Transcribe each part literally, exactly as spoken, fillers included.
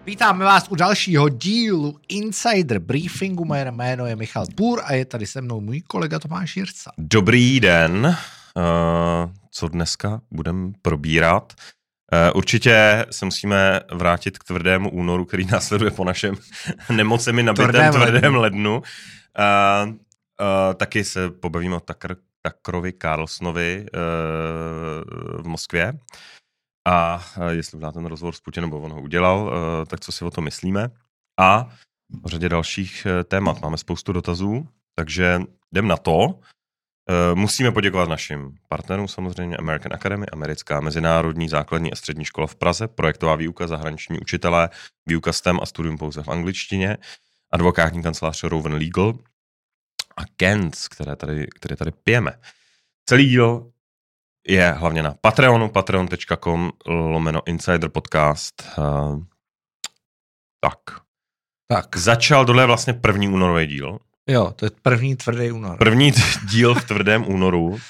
Vítáme vás u dalšího dílu Insider Briefingu. Moje jméno je Michal Půr a je tady se mnou můj kolega Tomáš Jirca. Dobrý den. Uh, co dneska budeme probírat? Uh, určitě se musíme vrátit k tvrdému únoru, který následuje po našem nemocemi nabitém tvrdém, tvrdém lednu. Uh, uh, taky se pobavíme o Tucker, Tuckerovi Carlsonovi uh, v Moskvě. A jestli udělá ten rozhovor s Putinem, nebo on ho udělal, tak co si o tom myslíme. A o řadě dalších témat. Máme spoustu dotazů, takže jdem na to. Musíme poděkovat našim partnerům, samozřejmě American Academy, americká mezinárodní základní a střední škola v Praze, projektová výuka, zahraniční učitelé, výuka S T E M a studium pouze v angličtině, advokátní kancelář Rowan Legal a Kents, které tady, které tady pijeme. Celý díl je hlavně na Patreonu, patreon tečka com lomeno Insider Podcast. Uh, tak. Tak. Začal, tohle je vlastně první únorový díl. Jo, to je první tvrdý únor. První díl v tvrdém únoru. Uh,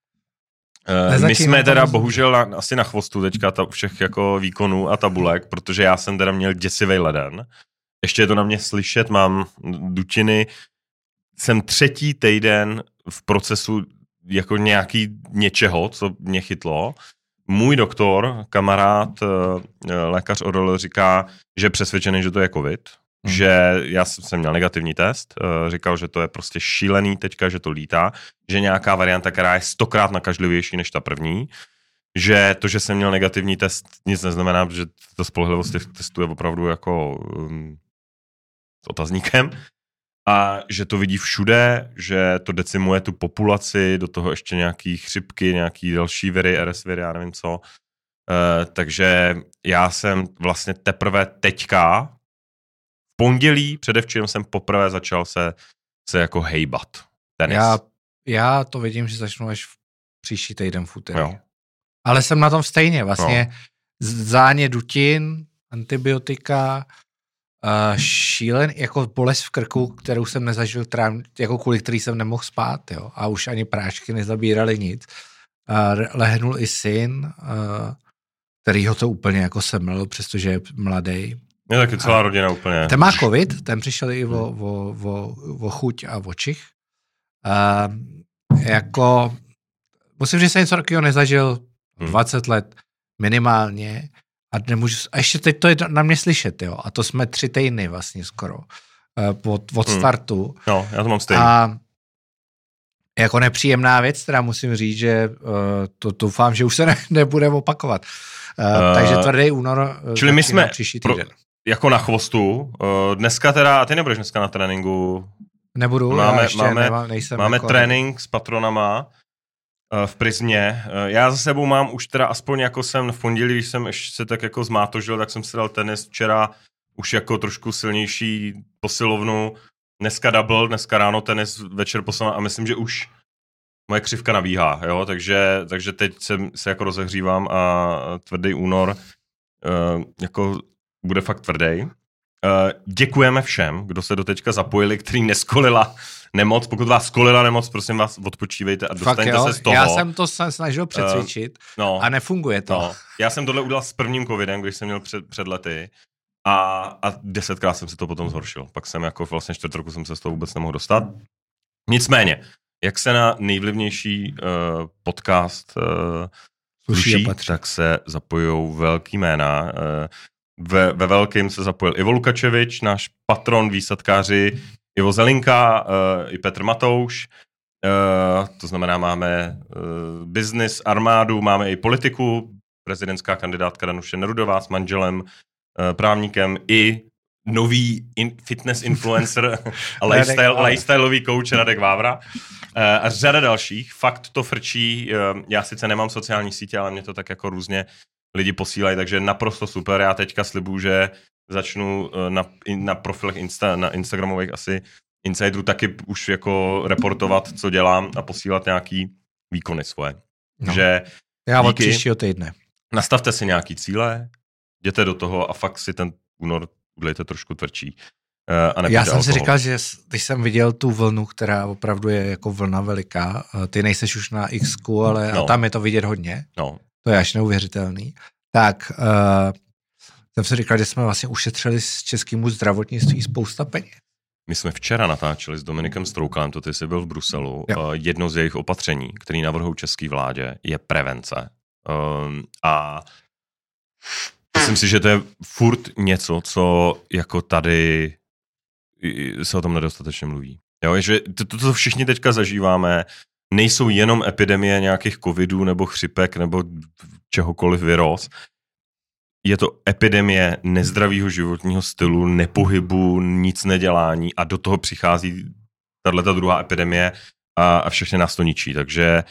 my jsme teda bohužel na, asi na chvostu teďka ta, všech jako výkonů a tabulek, protože já jsem teda měl děsivý leden. Ještě je to na mě slyšet, mám dutiny. Jsem třetí týden v procesu jako nějaký něčeho, co mě chytlo. Můj doktor, kamarád, lékař Orol říká, že je přesvědčený, že to je covid, hmm. že já jsem měl negativní test, říkal, že to je prostě šílený teďka, že to lítá, že nějaká varianta, která je stokrát nakažlivější než ta první, že to, že jsem měl negativní test, nic neznamená, protože to spolehlivost těch testů je opravdu jako um, s otazníkem. A že to vidí všude, že to decimuje tu populaci, do toho ještě nějaký chřipky, nějaký další viry, R S viry, já nevím co. E, takže já jsem vlastně teprve teďka, v pondělí, předevčírem jsem poprvé začal se, se jako hejbat. Tenis. Já, já to vidím, že začnu až v příští týden v úterý. Ale jsem na tom stejně, vlastně no. záně dutin, antibiotika, Uh, šílen, jako bolest v krku, kterou jsem nezažil, trám, jako kvůli který jsem nemohl spát, jo, a už ani prášky nezabíraly nic. Uh, lehnul i syn, uh, který ho to úplně jako semlil, přestože je mladý. Je taky celá rodina úplně. Ten má covid, ten přišel i o, o, o, o chuť a o čich. Uh, jako, musím říct, že jsem něco takového nezažil hmm. dvacet let minimálně. A, nemůžu, a ještě teď to je na mě slyšet, jo. A to jsme tři týdny vlastně skoro uh, od, od startu. Hmm. No, já to mám stejně. A jako nepříjemná věc, teda musím říct, že uh, to doufám, že už se ne, nebude opakovat. Uh, uh, takže tvrdý únor. Čili my jsme pro, jako na chvostu. Uh, dneska teda, a ty nebudeš dneska na tréninku? Nebudu, máme, já ještě máme, nemám, nejsem máme jako trénink s patronama v Prismě. Já za sebou mám už teda aspoň jako jsem v pondělí, když jsem ještě se tak jako zmátožil, tak jsem si dal tenis včera už jako trošku silnější posilovnu. Dneska double, dneska ráno tenis, večer posilovna a myslím, že už moje křivka nabíhá, jo, takže, takže teď se, se jako rozehřívám a tvrdý únor uh, jako bude fakt tvrdý. Uh, děkujeme všem, kdo se doteďka zapojili, který neskolila nemoc. Pokud vás skolila nemoc, prosím vás, odpočívejte a dostaňte se z toho. Já jsem to se snažil přecvičit uh, no, a nefunguje to. No. Já jsem tohle udělal s prvním covidem, když jsem měl před, před lety a, a desetkrát jsem si to potom zhoršil. Pak jsem jako vlastně čtvrt roku jsem se z toho vůbec nemohl dostat. Nicméně, jak se na nejvlivnější uh, podcast uh, sluší, tak se zapojujou velký jména. Uh, ve, ve velkým se zapojil Ivo Lukačevič, náš patron, výsadkáři, Ivo Zelinka, uh, i Petr Matouš, uh, to znamená máme uh, business, armádu, máme i politiku, prezidentská kandidátka Danuše Nerudová s manželem, uh, právníkem i nový in, fitness influencer a lifestyle, lifestyleový coach Radek Vávra uh, a řada dalších. Fakt to frčí, uh, já sice nemám sociální sítě, ale mě to tak jako různě lidi posílají, takže naprosto super. Já teďka slibuju, že začnu na, na profilech Insta, na Instagramových asi Insiderů taky už jako reportovat, co dělám a posílat nějaký výkony svoje. No. Že já od příštího týdne. Nastavte si nějaký cíle, jděte do toho a fakt si ten únor udělejte trošku tvrdší. Uh, já jsem si říkal, že když jsem viděl tu vlnu, která opravdu je jako vlna veliká, ty nejseš už na X-ku, ale no. a tam je to vidět hodně. No. To je až neuvěřitelný. Tak uh, jsem si říkal, že jsme vlastně ušetřili z českému zdravotnictví spousta peněz. My jsme včera natáčeli s Dominikem Stroukalem, to ty jsi byl v Bruselu. Jo. Jedno z jejich opatření, které navrhují české vládě, je prevence. Um, a myslím si, že to je furt něco, co jako tady se o tom nedostatečně mluví. Jo, že to, to, to všichni teďka zažíváme, nejsou jenom epidemie nějakých covidů nebo chřipek nebo čehokoliv viróz. Je to epidemie nezdravého životního stylu, nepohybu, nic nedělání a do toho přichází tato druhá epidemie a, a všechny nás to ničí. Takže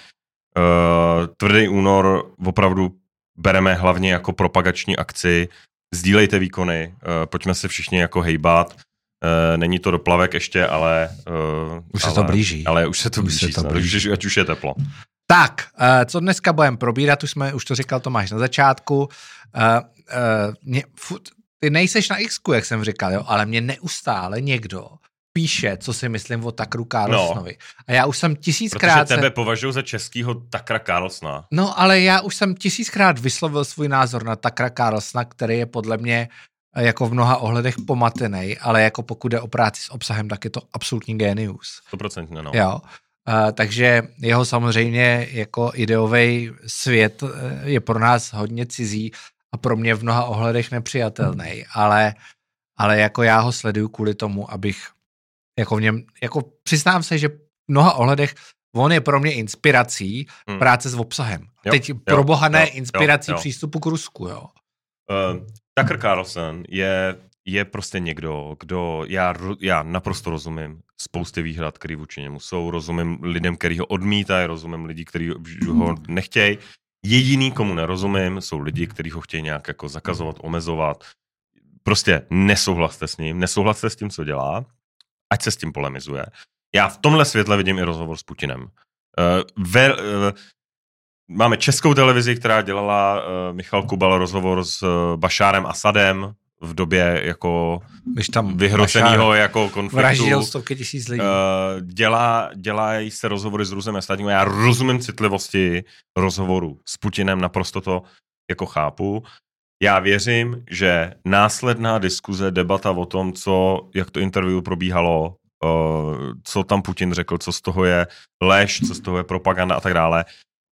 uh, tvrdý únor opravdu bereme hlavně jako propagační akci. Sdílejte výkony, uh, pojďme se všichni jako hejbat. Uh, není to doplavek ještě, ale... Uh, už ale, se to blíží. Ale už se to už blíží, se to blíží. Ať už je teplo. Tak, uh, co dneska budeme probírat, už, jsme, už to říkal Tomáš na začátku. Uh, uh, mě, fut, ty nejseš na X-ku, jak jsem říkal, jo, ale mě neustále někdo píše, co si myslím o Tuckeru Carlsonovi. No, a já už jsem tisíckrát... Protože tebe považuji za českýho Tuckera Carlsona. No, ale já už jsem tisíckrát vyslovil svůj názor na Tuckera Carlsona, který je podle mě jako v mnoha ohledech pomatenej, ale jako pokud jde o práci s obsahem, tak je to absolutní génius. sto procent no. Jo. Uh, takže jeho samozřejmě jako ideový svět je pro nás hodně cizí a pro mě v mnoha ohledech nepřijatelný, ale, ale jako já ho sleduju kvůli tomu, abych jako v něm, jako přiznám se, že v mnoha ohledech on je pro mě inspirací hmm. práce s obsahem. Jo, Teď jo, pro boha ne inspirací jo, jo. přístupu k Rusku, jo. Uh, Tucker Carlson je, je prostě někdo, kdo, já, já naprosto rozumím spousty výhrad, který vůči němu jsou, rozumím lidem, který ho odmítají, rozumím lidi, kteří ho nechtějí. Jediný, komu nerozumím, jsou lidi, kteří ho chtějí nějak jako zakazovat, omezovat. Prostě nesouhlaste s ním, nesouhlaste s tím, co dělá, ať se s tím polemizuje. Já v tomhle světle vidím i rozhovor s Putinem. Uh, ve, uh, máme českou televizi, která dělala uh, Michal Kubal rozhovor s uh, Bašárem Asadem v době jako vyhrocenýho jako konfliktu. Vraždil stovky tisíc lidí. Uh, dělá, dělají se rozhovory s Rusem a státním. Já rozumím citlivosti rozhovoru s Putinem, naprosto to jako chápu. Já věřím, že následná diskuze, debata o tom, co, jak to interview probíhalo, uh, co tam Putin řekl, co z toho je lež, co z toho je propaganda a tak dále.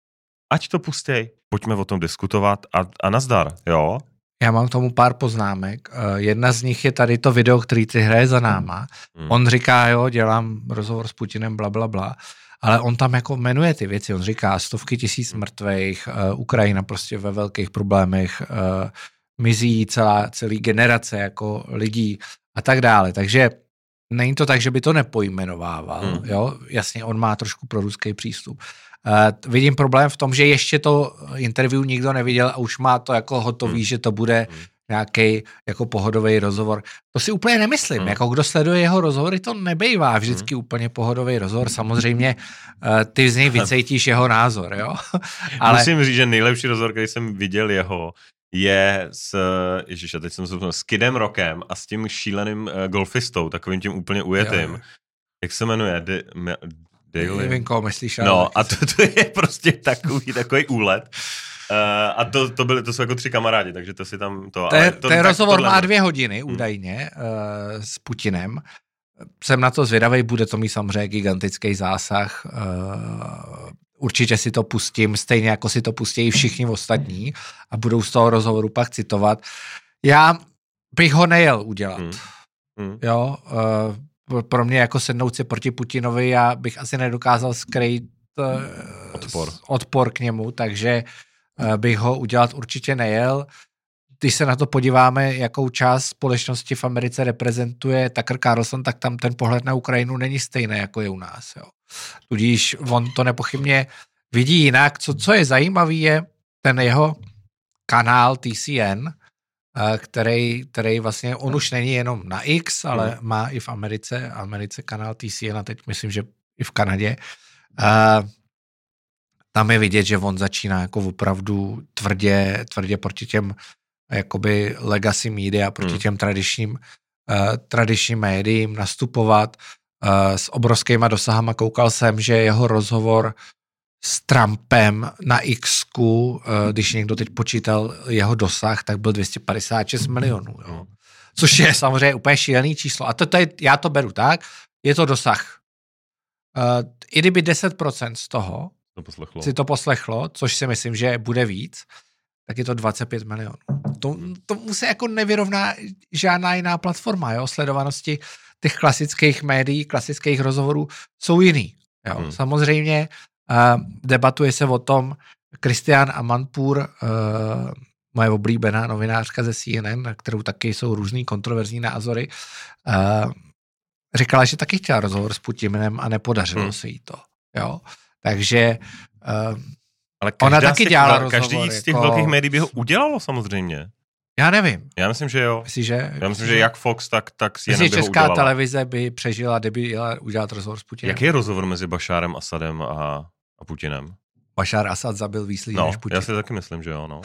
Ať to pustěj, pojďme o tom diskutovat a, a nazdar, jo? Já mám k tomu pár poznámek. Uh, jedna z nich je tady to video, který ty hraje za náma. Hmm. On říká, jo, dělám rozhovor s Putinem, bla, bla, bla. Ale on tam jako jmenuje ty věci. On říká stovky tisíc mrtvejch, uh, Ukrajina prostě ve velkých problémech, uh, mizí celá, celý generace jako lidí a tak dále. Takže není to tak, že by to nepojmenovával. Hmm. Jo? Jasně, on má trošku proruský přístup. Uh, vidím problém v tom, že ještě to interview nikdo neviděl a už má to jako hotový, hmm. že to bude hmm. nějaký jako pohodový rozhovor. To si úplně nemyslím. Hmm. Jako kdo sleduje jeho rozhovory, to nebejvá vždycky hmm. úplně pohodový rozhovor. Samozřejmě uh, ty z něj vycejtíš jeho názor, jo? Ale... Musím říct, že nejlepší rozhovor, který jsem viděl jeho, je s, ježiš, a teď jsem se s Kidem Rockem a s tím šíleným uh, golfistou, takovým tím úplně ujetým. Jo. Jak se jmenuje? De, me, Daily. Nevím, koho myslíš. No a to, to je prostě takový, takový úlet. Uh, a to, to, byly, to jsou jako tři kamarádi, takže to si tam... To, ten to, ten rozhovor má dvě hodiny údajně hmm. uh, s Putinem. Jsem na to zvědavej, bude to mít samozřejmě gigantický zásah. Uh, určitě si to pustím, stejně jako si to pustí všichni ostatní a budou z toho rozhovoru pak citovat. Já bych ho nejel udělat. Hmm. Hmm. Jo, uh, pro mě jako sednout si proti Putinovi, já bych asi nedokázal skrýt uh, odpor. odpor k němu, takže uh, bych ho udělat určitě nejel. Když se na to podíváme, jakou část společnosti v Americe reprezentuje Tucker Carlson, tak tam ten pohled na Ukrajinu není stejný, jako je u nás. Jo. Tudíž on to nepochybně vidí jinak. Co, co je zajímavý, je ten jeho kanál T C N, který, který vlastně, on už není jenom na X, ale mm. má i v Americe, Americe kanál T C N a teď myslím, že i v Kanadě. Uh, tam je vidět, že on začíná jako opravdu tvrdě, tvrdě proti těm jakoby legacy media, proti mm. těm tradičním, uh, tradičním médiím nastupovat uh, s obrovskýma dosahama. Koukal jsem, že jeho rozhovor s Trumpem na X-ku, když někdo teď počítal jeho dosah, tak byl dvě stě padesát šest milionů. Jo. Což je samozřejmě úplně šílený číslo. A to, to je, já to beru tak, je to dosah. Uh, I kdyby deset procent z toho to si to poslechlo, což si myslím, že bude víc, tak je to dvacet pět milionů. To, tomu se jako nevyrovná žádná jiná platforma. Jo? Sledovanosti těch klasických médií, klasických rozhovorů jsou jiný. Jo? Hmm. Samozřejmě uh, debatuje se o tom, Christiane Amanpour, uh, moje oblíbená novinářka ze C N N, na kterou taky jsou různý kontroverzní názory, uh, říkala, že taky chtěla rozhovor s Putinem a nepodařilo hmm. se jí to. Jo? Takže uh, ale ona taky těch, dělala rozhovor. Každý z těch jako... velkých médií by ho udělalo samozřejmě. Já nevím. Já myslím, že jo. Myslí, že, Já myslím, že jak Fox, tak, tak C N N myslí, by ho česká udělala. televize by přežila, kdyby jela udělat rozhovor s Putinem. Jaký je rozhovor mezi Bašárem Asadem a, a Putinem? Bašár Asad zabil víc lidí no, než Putin. Já si taky myslím, že jo. No.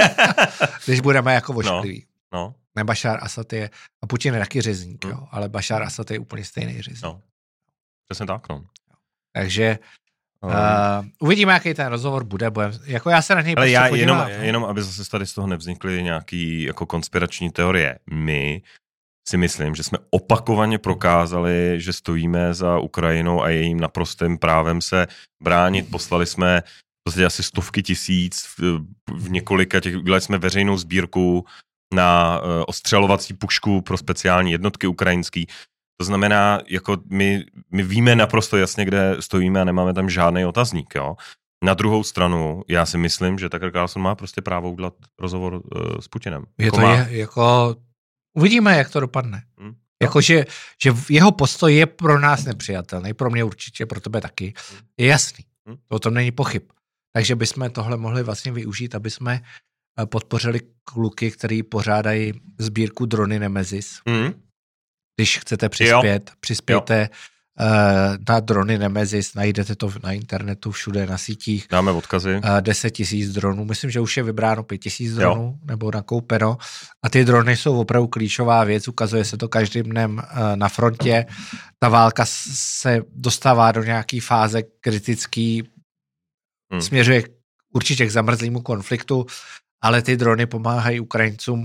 Když budeme jako oškliví. No, no. Ne, Bašár Asad je, a Putin je taky řezník, hmm. jo, ale Bašár Asad je úplně stejný řezník. No. Přesně tak, no. Takže uh, uvidíme, jaký ten rozhovor bude. Budem, jako já se na něj ale prostě já podívám. jenom, jenom, aby zase tady z toho nevznikly nějaký jako konspirační teorie. My si myslím, že jsme opakovaně prokázali, že stojíme za Ukrajinou a jejím naprostým právem se bránit. Poslali jsme vlastně asi stovky tisíc v, v několika těch, udělali jsme veřejnou sbírku na uh, ostřelovací pušku pro speciální jednotky ukrajinský. To znamená, jako my, my víme naprosto jasně, kde stojíme a nemáme tam žádný otazník, jo. Na druhou stranu, já si myslím, že Tucker Carlson má prostě právo udělat rozhovor uh, s Putinem. Je jako to má... je, jako, uvidíme, jak to dopadne. Hmm. Jako, že, že jeho postoj je pro nás nepřijatelný, pro mě určitě, pro tebe taky. Je jasný, hmm. o tom není pochyb. Takže bychom tohle mohli vlastně využít, aby jsme podpořili kluky, který pořádají sbírku Drony Nemesis. Hmm. Když chcete přispět, jo. přispějte uh, na Drony Nemesis, najdete to na internetu, všude na sítích. Dáme odkazy. Uh, deset tisíc dronů, myslím, že už je vybráno pět tisíc dronů, jo. nebo nakoupeno. A ty drony jsou opravdu klíčová věc, ukazuje se to každým dnem uh, na frontě. Ta válka se dostává do nějaký fáze kritický, hmm. směřuje určitě k zamrzlému konfliktu, ale ty drony pomáhají Ukrajincům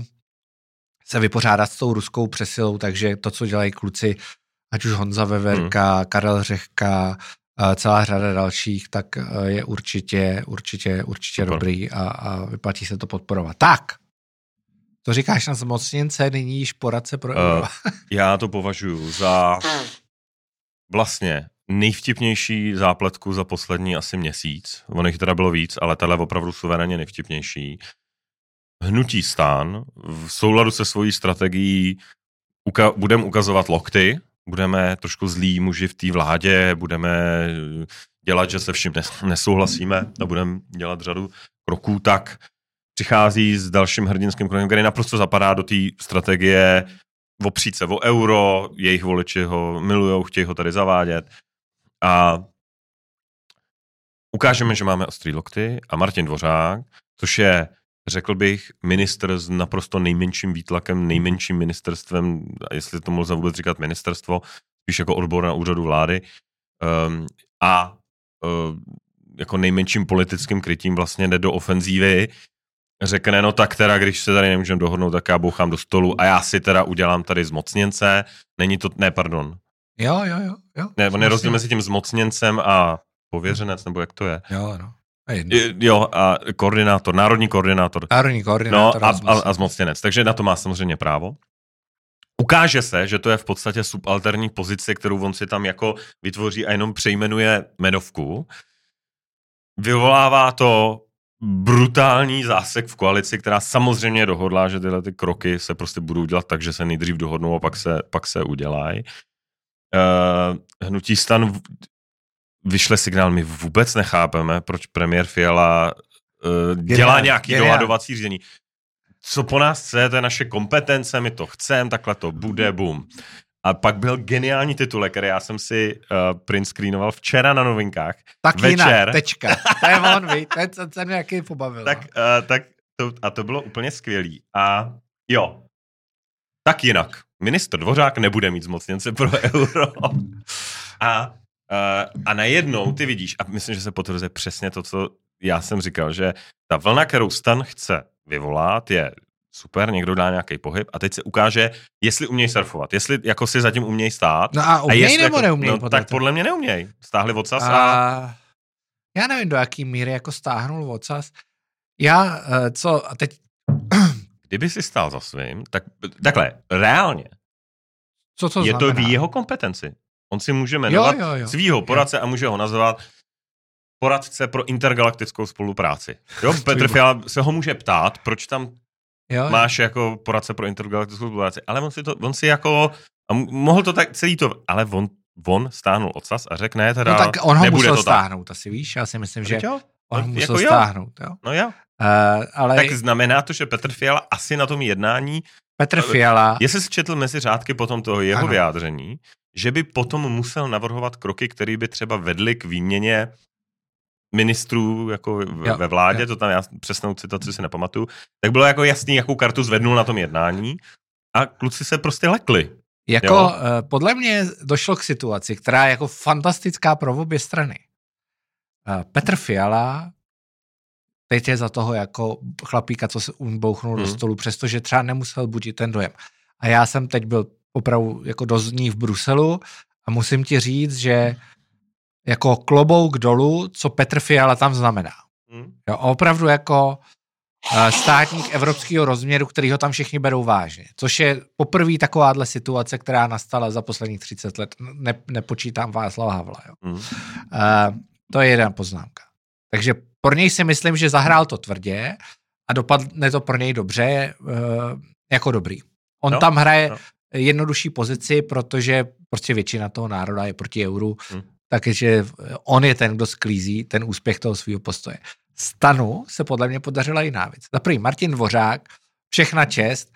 se vypořádat s tou ruskou přesilou, takže to, co dělají kluci, ať už Honza Veverka, hmm. Karel Řehka, celá řada dalších, tak je určitě, určitě, určitě Super. dobrý a, a vyplatí se to podporovat. Tak, to říkáš na zmocněnce, nyní již poradce pro euro. Uh, já to považuji za vlastně nejvtipnější zápletku za poslední asi měsíc. Ono jich teda bylo víc, ale tahle opravdu suverénně nejvtipnější. Hnutí STAN v souladu se svojí strategií uka- budeme ukazovat lokty, budeme trošku zlí muži v té vládě, budeme dělat, že se vším nesouhlasíme a budeme dělat řadu kroků, tak přichází s dalším hrdinským krokem, který naprosto zapadá do té strategie opřít se o euro, jejich voliči ho milujou, chtějí ho tady zavádět a ukážeme, že máme ostrý lokty a Martin Dvořák, což je, řekl bych, ministr s naprosto nejmenším výtlakem, nejmenším ministerstvem, jestli to lze vůbec říkat ministerstvo, spíš jako odbor na úřadu vlády, um, a um, jako nejmenším politickým krytím vlastně jde do ofenzívy, řekne, no tak teda, když se tady nemůžeme dohodnout, tak já bouchám do stolu a já si teda udělám tady zmocněnce, není to, ne, pardon. Jo, jo, jo. jo. Ne, on je rozdíl mezi tím zmocněncem a pověřenec, nebo jak to je? Jo, no. Jo, a koordinátor, národní koordinátor. Národní koordinátor. No a, a, a zmocněnec, takže na to má samozřejmě právo. Ukáže se, že to je v podstatě subalterní pozice, kterou on si tam jako vytvoří a jenom přejmenuje jmenovku. Vyvolává to brutální zásek v koalici, která samozřejmě dohodla, že tyhle ty kroky se prostě budou dělat tak, že se nejdřív dohodnou a pak se, pak se udělají. Uh, hnutí STAN vyšle signál, my vůbec nechápeme, proč premiér Fiala uh, dělá geniál, nějaký geniál. dohadovací řízení. Co po nás chce, to je naše kompetence, my to chceme, takhle to bude, bum. A pak byl geniální titulek, který já jsem si uh, print screenoval včera na Novinkách. Tak večer. Jinak, tečka. To je on, ví, to je co se nějaký pobavil. Tak, uh, tak to, a to bylo úplně skvělý. A jo, tak jinak. Ministr Dvořák nebude mít zmocněnce pro euro. A Uh, a najednou ty vidíš, a myslím, že se potvrzuje přesně to, co já jsem říkal, že ta vlna, kterou Stan chce vyvolat, je super, někdo dá nějaký pohyb a teď se ukáže, jestli umějí surfovat, jestli jako si zatím umějí stát. No a umějí nebo jako, neumějí? No, tak podle mě neumějí. Stáhli ocas a... a... Já nevím, do jaký míry jako stáhnul ocas. Já, co, a teď... Kdyby si stál za svým, tak takhle, reálně. Co to je znamená? to v jeho kompetenci. On si může jmenovat jo, jo, jo. svýho poradce jo. a může ho nazvat poradce pro intergalaktickou spolupráci. Jo, Petr Fiala se ho může ptát, proč tam jo, máš jo. jako poradce pro intergalaktickou spolupráci, ale on si to, on si jako, a mohl to tak celý to, ale on, on stáhnul ocas a řekne, ne, teda no tak on ho musel to stáhnout, tak. asi víš, já si myslím, že jo? on no, musel jako stáhnout. Jo? No jo. Uh, ale... Tak znamená to, že Petr Fiala asi na tom jednání, Petr Fiala... jestli jsi četl mezi řádky potom toho jeho ano. vyjádření, že by potom musel navrhovat kroky, které by třeba vedly k výměně ministrů jako v, jo, ve vládě, jo. to tam já přesnou citaci si nepamatuju, tak bylo jako jasný, jakou kartu zvednul na tom jednání a kluci se prostě lekli. Jako jo? Podle mě došlo k situaci, která je jako fantastická pro obě strany. Petr Fiala teď je za toho jako chlapíka, co se bouchnul hmm. do stolu, přestože třeba nemusel budit ten dojem. A já jsem teď byl opravdu jako dost dní v Bruselu a musím ti říct, že jako klobouk dolů, co Petr Fiala tam znamená. Hmm. Jo, opravdu jako uh, státník evropského rozměru, který ho tam všichni berou vážně. Což je poprvé takováhle situace, která nastala za posledních třicet let. Ne, nepočítám Václava Havla. Jo. Hmm. Uh, to je jedna poznámka. Takže pro něj si myslím, že zahrál to tvrdě a dopadne to pro něj dobře, uh, jako dobrý. On no, tam hraje no. jednodušší pozici, protože prostě většina toho národa je proti euru, hmm. takže on je ten, kdo sklízí ten úspěch toho svého postoje. Stanu se podle mě podařila jiná věc. Za první Martin Dvořák, všechna čest,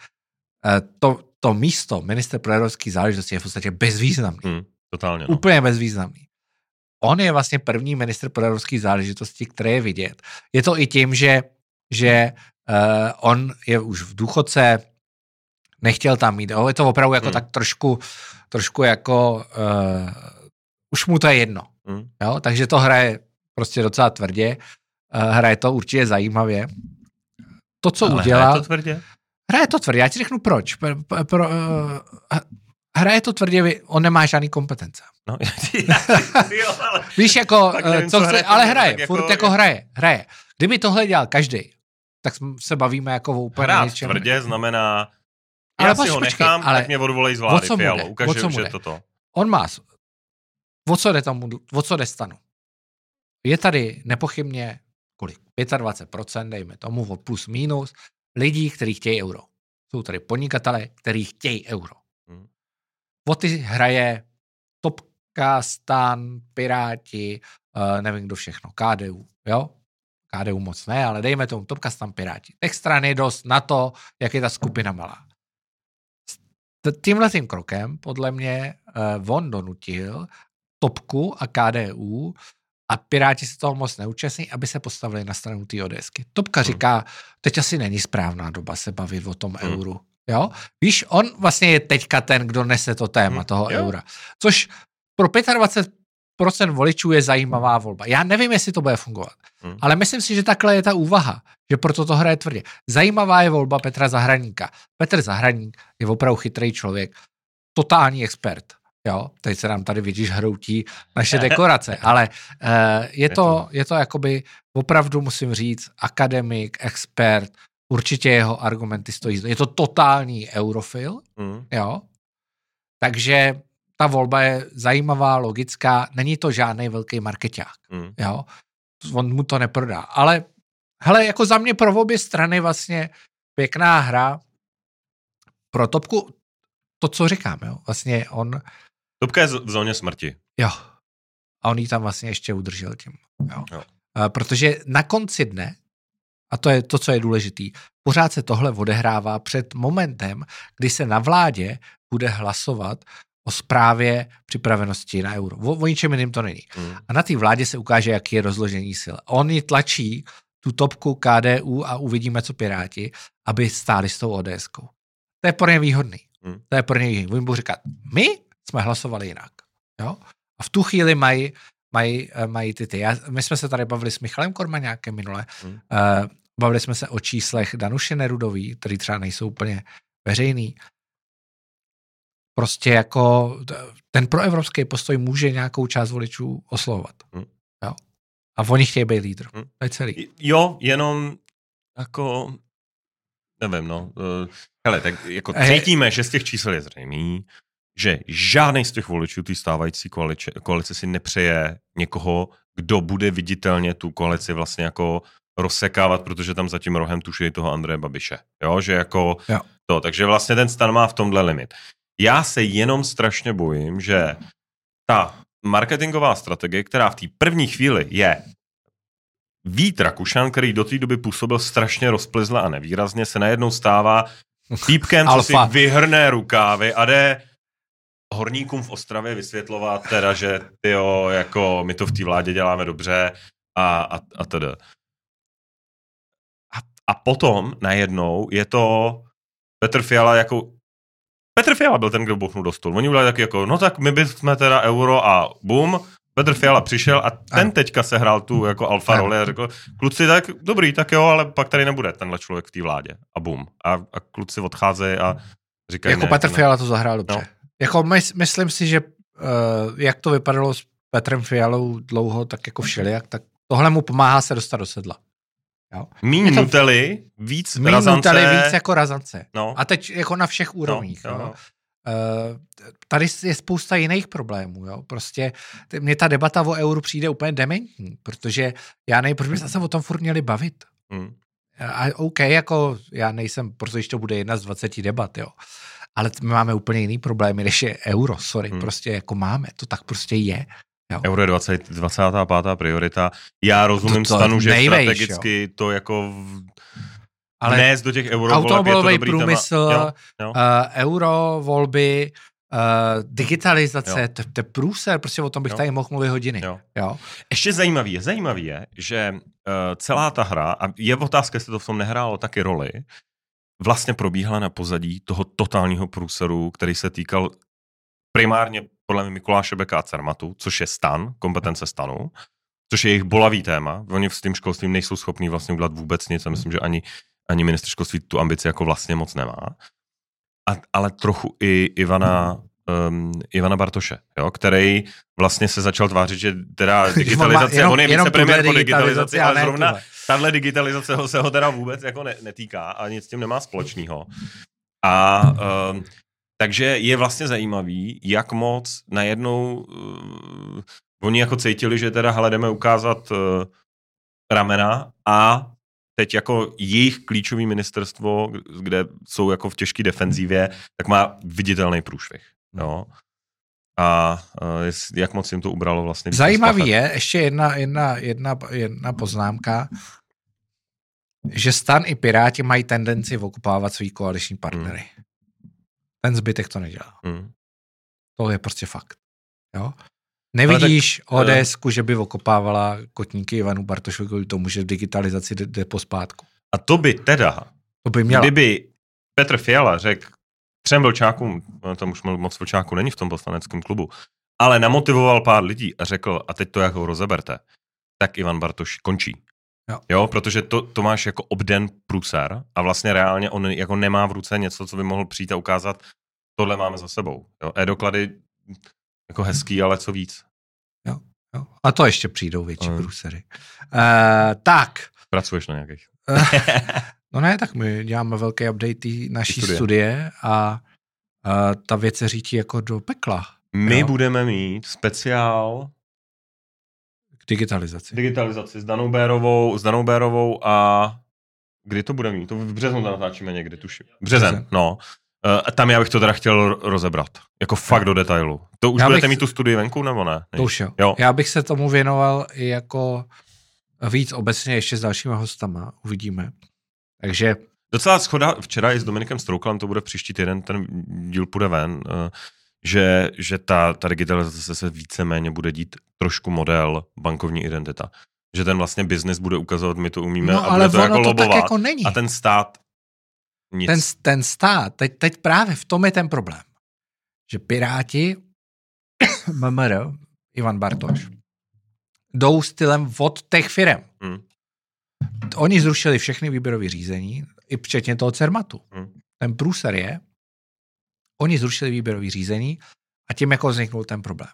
to, to místo ministr pro evropský záležitosti je v podstatě bezvýznamný. Hmm, totálně. No. Úplně bezvýznamný. On je vlastně první ministr pro evropské záležitosti, které je vidět. Je to i tím, že, že uh, on je už v důchodce, nechtěl tam mít. Je to opravdu jako hmm. tak trošku, trošku jako uh, už mu to je jedno. Hmm. Jo? Takže to hraje prostě docela tvrdě. Uh, hraje to určitě zajímavě. To, co Ale udělal... hraje to tvrdě? Hraje to tvrdě. Já ti řeknu proč. Pro, pro, uh, hraje to tvrdě, on nemá žádný kompetence. No, jo, ale... Víš, jako, nevím, co chce, ale hraje, jako, furt jako hraje, hraje. Kdyby tohle dělal každý, tak se bavíme jako o úplně hrát něčem. tvrdě znamená, ale já poč, si ho počkej, nechám, ale tak mě odvolej z vlády, Fialo, ukáže, že je toto. On má, o co jde tomu, o co jde Stanu? Je tady nepochybně, kolik, dvacet pět procent, dejme tomu, od plus minus, lidí, kteří chtějí euro. Jsou tady podnikatelé, kteří chtějí euro. Hmm. O ty hraje Topka, Stan, Piráti, uh, nevím kdo všechno, K D U, jo? K D U moc ne, ale dejme tomu Topka, Stan, Piráti. Těch stran je dost na to, jak je ta skupina malá. Tímhletým krokem, podle mě, uh, on donutil Topku a K D U a Piráti se toho moc neúčastní, aby se postavili na stranu té ODSky. Topka hmm. říká, teď asi není správná doba se bavit o tom hmm. euru. Jo? Víš, on vlastně je teďka ten, kdo nese to téma hmm. toho jo. eura. Což pro dvacet pět procent voličů je zajímavá volba. Já nevím, jestli to bude fungovat, hmm. ale myslím si, že takhle je ta úvaha, že proto to hraje tvrdě. Zajímavá je volba Petra Zahradníka. Petr Zahradník je opravdu chytrý člověk, totální expert. Jo, teď se nám tady vidíš hroutí naše dekorace, ale uh, je to, je to jakoby opravdu musím říct akademik, expert, určitě jeho argumenty stojí. Je to totální eurofil, mm. jo, takže ta volba je zajímavá, logická, není to žádný velký markeťák, mm. jo, on mu to neprodá, ale hele, jako za mě pro obě strany vlastně pěkná hra pro Topku, to, co říkám, jo, vlastně on Topka je v zóně smrti. Jo. A on ji tam vlastně ještě udržel tím. Jo. Jo. A protože na konci dne, a to je to, co je důležitý, pořád se tohle odehrává před momentem, kdy se na vládě bude hlasovat o zprávě připravenosti na euro. O, o ničem jiným to není. Mm. A na té vládě se ukáže, jaký je rozložení sil. On ji tlačí tu Topku, K D U a uvidíme, co Piráti, aby stáli s tou ODSkou. To je pro ně výhodný. Mm. To je pro ně výhodný. Oni budou říkat, my jsme hlasovali jinak. Jo? A v tu chvíli mají mají, mají ty ty. Já, my jsme se tady bavili s Michalem Kormaňákem minule. Hmm. Uh, bavili jsme se o číslech Danuše Nerudový, který třeba nejsou úplně veřejný. Prostě jako ten proevropský postoj může nějakou část voličů oslovovat. Hmm. Jo. A oni chtějí být lídr. Hmm. To je celý. Jo, jenom jako nevím, no. Uh, hele, tak jako cítíme, že z těch čísel je zřejmý, že žádný z těch voličů té stávající koalice, koalice si nepřeje někoho, kdo bude viditelně tu koalici vlastně jako rozsekávat, protože tam za tím rohem tuší toho Andreje Babiše. Jo, že jako jo. to. Takže vlastně ten stan má v tomhle limit. Já se jenom strašně bojím, že ta marketingová strategie, která v té první chvíli je Vít Rakušan, který do té doby působil strašně rozplizle a nevýrazně, se najednou stává týpkem, co si vyhrne rukávy a jde horníkům v Ostravě vysvětlovat teda, že tyjo, jako my to v té vládě děláme dobře a, a, a tedy. A, a potom najednou je to Petr Fiala jako Petr Fiala byl ten, kdo bouchnul do stolu. Oni byli taky jako, no tak my bychom teda euro a bum. Petr Fiala přišel a ten teďka se hrál tu jako alfa roli a řekl, kluci, tak dobrý, tak jo, ale pak tady nebude tenhle člověk v té vládě. A bum. A, a kluci odcházejí a říkají, jako ne, Petr ne. Fiala to zahrál dobře. No. Jako mys, myslím si, že uh, jak to vypadalo s Petrem Fialou dlouho, tak jako všelijak, tak tohle mu pomáhá se dostat do sedla. Míň to, nuteli, víc míň razance. Nuteli, víc jako razance. No. A teď jako na všech úrovních. No, no, no. Uh, tady je spousta jiných problémů. Jo? Prostě t- mně ta debata o euru přijde úplně dementní, protože já nevím, proč bychom se o tom furt měli bavit. Hmm. A OK, jako já nejsem, protože to bude jedna z dvaceti debat, jo. Ale my máme úplně jiný problémy, než je euro, sorry, hmm. prostě jako máme, to tak prostě je. Jo. Euro je dvacet, dvacátá pátá priorita. Já rozumím to, to stanu, že nejvejš, strategicky jo. to jako v... ale nést do těch eurovoleb je to dobrý průmysl, téma. Jo, jo. Uh, eurovolby, uh, digitalizace, to, to je průser, prostě o tom bych jo. tady mohl mluvit hodiny. Jo. Jo. Ještě zajímavý je, zajímavý je, že uh, celá ta hra, a je otázka, jestli to v tom nehrálo taky roli, vlastně probíhala na pozadí toho totálního průseru, který se týkal primárně podle mě Mikuláše Beka a Cermatu, což je stan, kompetence stanu, což je jejich bolavý téma. Oni s tím školstvím nejsou schopní vlastně udělat vůbec nic a myslím, že ani, ani ministr školství tu ambici jako vlastně moc nemá. A, ale trochu i Ivana, um, Ivana Bartoše, jo, který vlastně se začal tvářit, že teda digitalizace, jenom, on je vicepremiér po digitalizaci, ale zrovna tahle digitalizace ho se ho teda vůbec jako ne, netýká a nic s tím nemá společného. A um, takže je vlastně zajímavý, jak moc najednou uh, oni jako cítili, že teda hele, jdeme ukázat uh, ramena a teď jako jejich klíčový ministerstvo, kde jsou jako v těžké defenzívě, tak má viditelný průšvih. No. A uh, jak moc jim to ubralo vlastně. Zajímavý je, ještě jedna, jedna, jedna, jedna poznámka, že STAN i Piráti mají tendenci okupávat svý koaliční partnery. Hmm. Ten zbytek to nedělá. Hmm. To je prostě fakt. Jo? Nevidíš tak, ODSku, že by okopávala kotníky Ivanu Bartošovi kvůli tomu, že v digitalizaci jde, jde pospátku. A to by teda, to by měla. Kdyby Petr Fiala řekl třem vlčákům, tam už moc vlčáků není v tom poslaneckém klubu, ale namotivoval pár lidí a řekl, a teď to jako rozeberte, tak Ivan Bartoš končí. Jo, jo protože to, to máš jako obden průser a vlastně reálně on jako nemá v ruce něco, co by mohl přijít a ukázat, tohle máme za sebou. Jo, e-doklady jako hezký, ale co víc. Jo, jo. A to ještě přijdou větší mm. průsery. Uh, tak. Pracuješ na nějakých. No ne, tak my děláme velký update naší studie, studie a uh, ta věc se řítí jako do pekla. My jo? budeme mít speciál k digitalizaci. Digitalizaci s Danou Bérovou, s Danou Bérovou a kdy to bude mít? To v březnu natáčíme někdy, tuším. Březen, Březen. no. Uh, tam já bych to teda chtěl rozebrat. Jako fakt do detailu. To už já budete bych... mít tu studii venku, nebo ne? To už jo. jo. Já bych se tomu věnoval i jako víc obecně ještě s dalšíma hostama. Uvidíme. Takže... Docela schoda včera i s Dominikem Strouklem, to bude příští týden, ten díl půjde ven, uh, že, že ta, ta digitalizace se víceméně bude dít trošku model bankovní identita. Že ten vlastně biznis bude ukazovat, my to umíme no, a bude to jako to lobovat. Jako není. A ten stát nic. Ten, ten stát, teď, teď právě v tom je ten problém. Že Piráti, M M R, Ivan Bartoš, jdou stylem od těch firem. Hmm. Oni zrušili všechny výběrové řízení, i včetně toho Cermatu. Hmm. Ten průser je, oni zrušili výběrové řízení a tím jako vzniknul ten problém.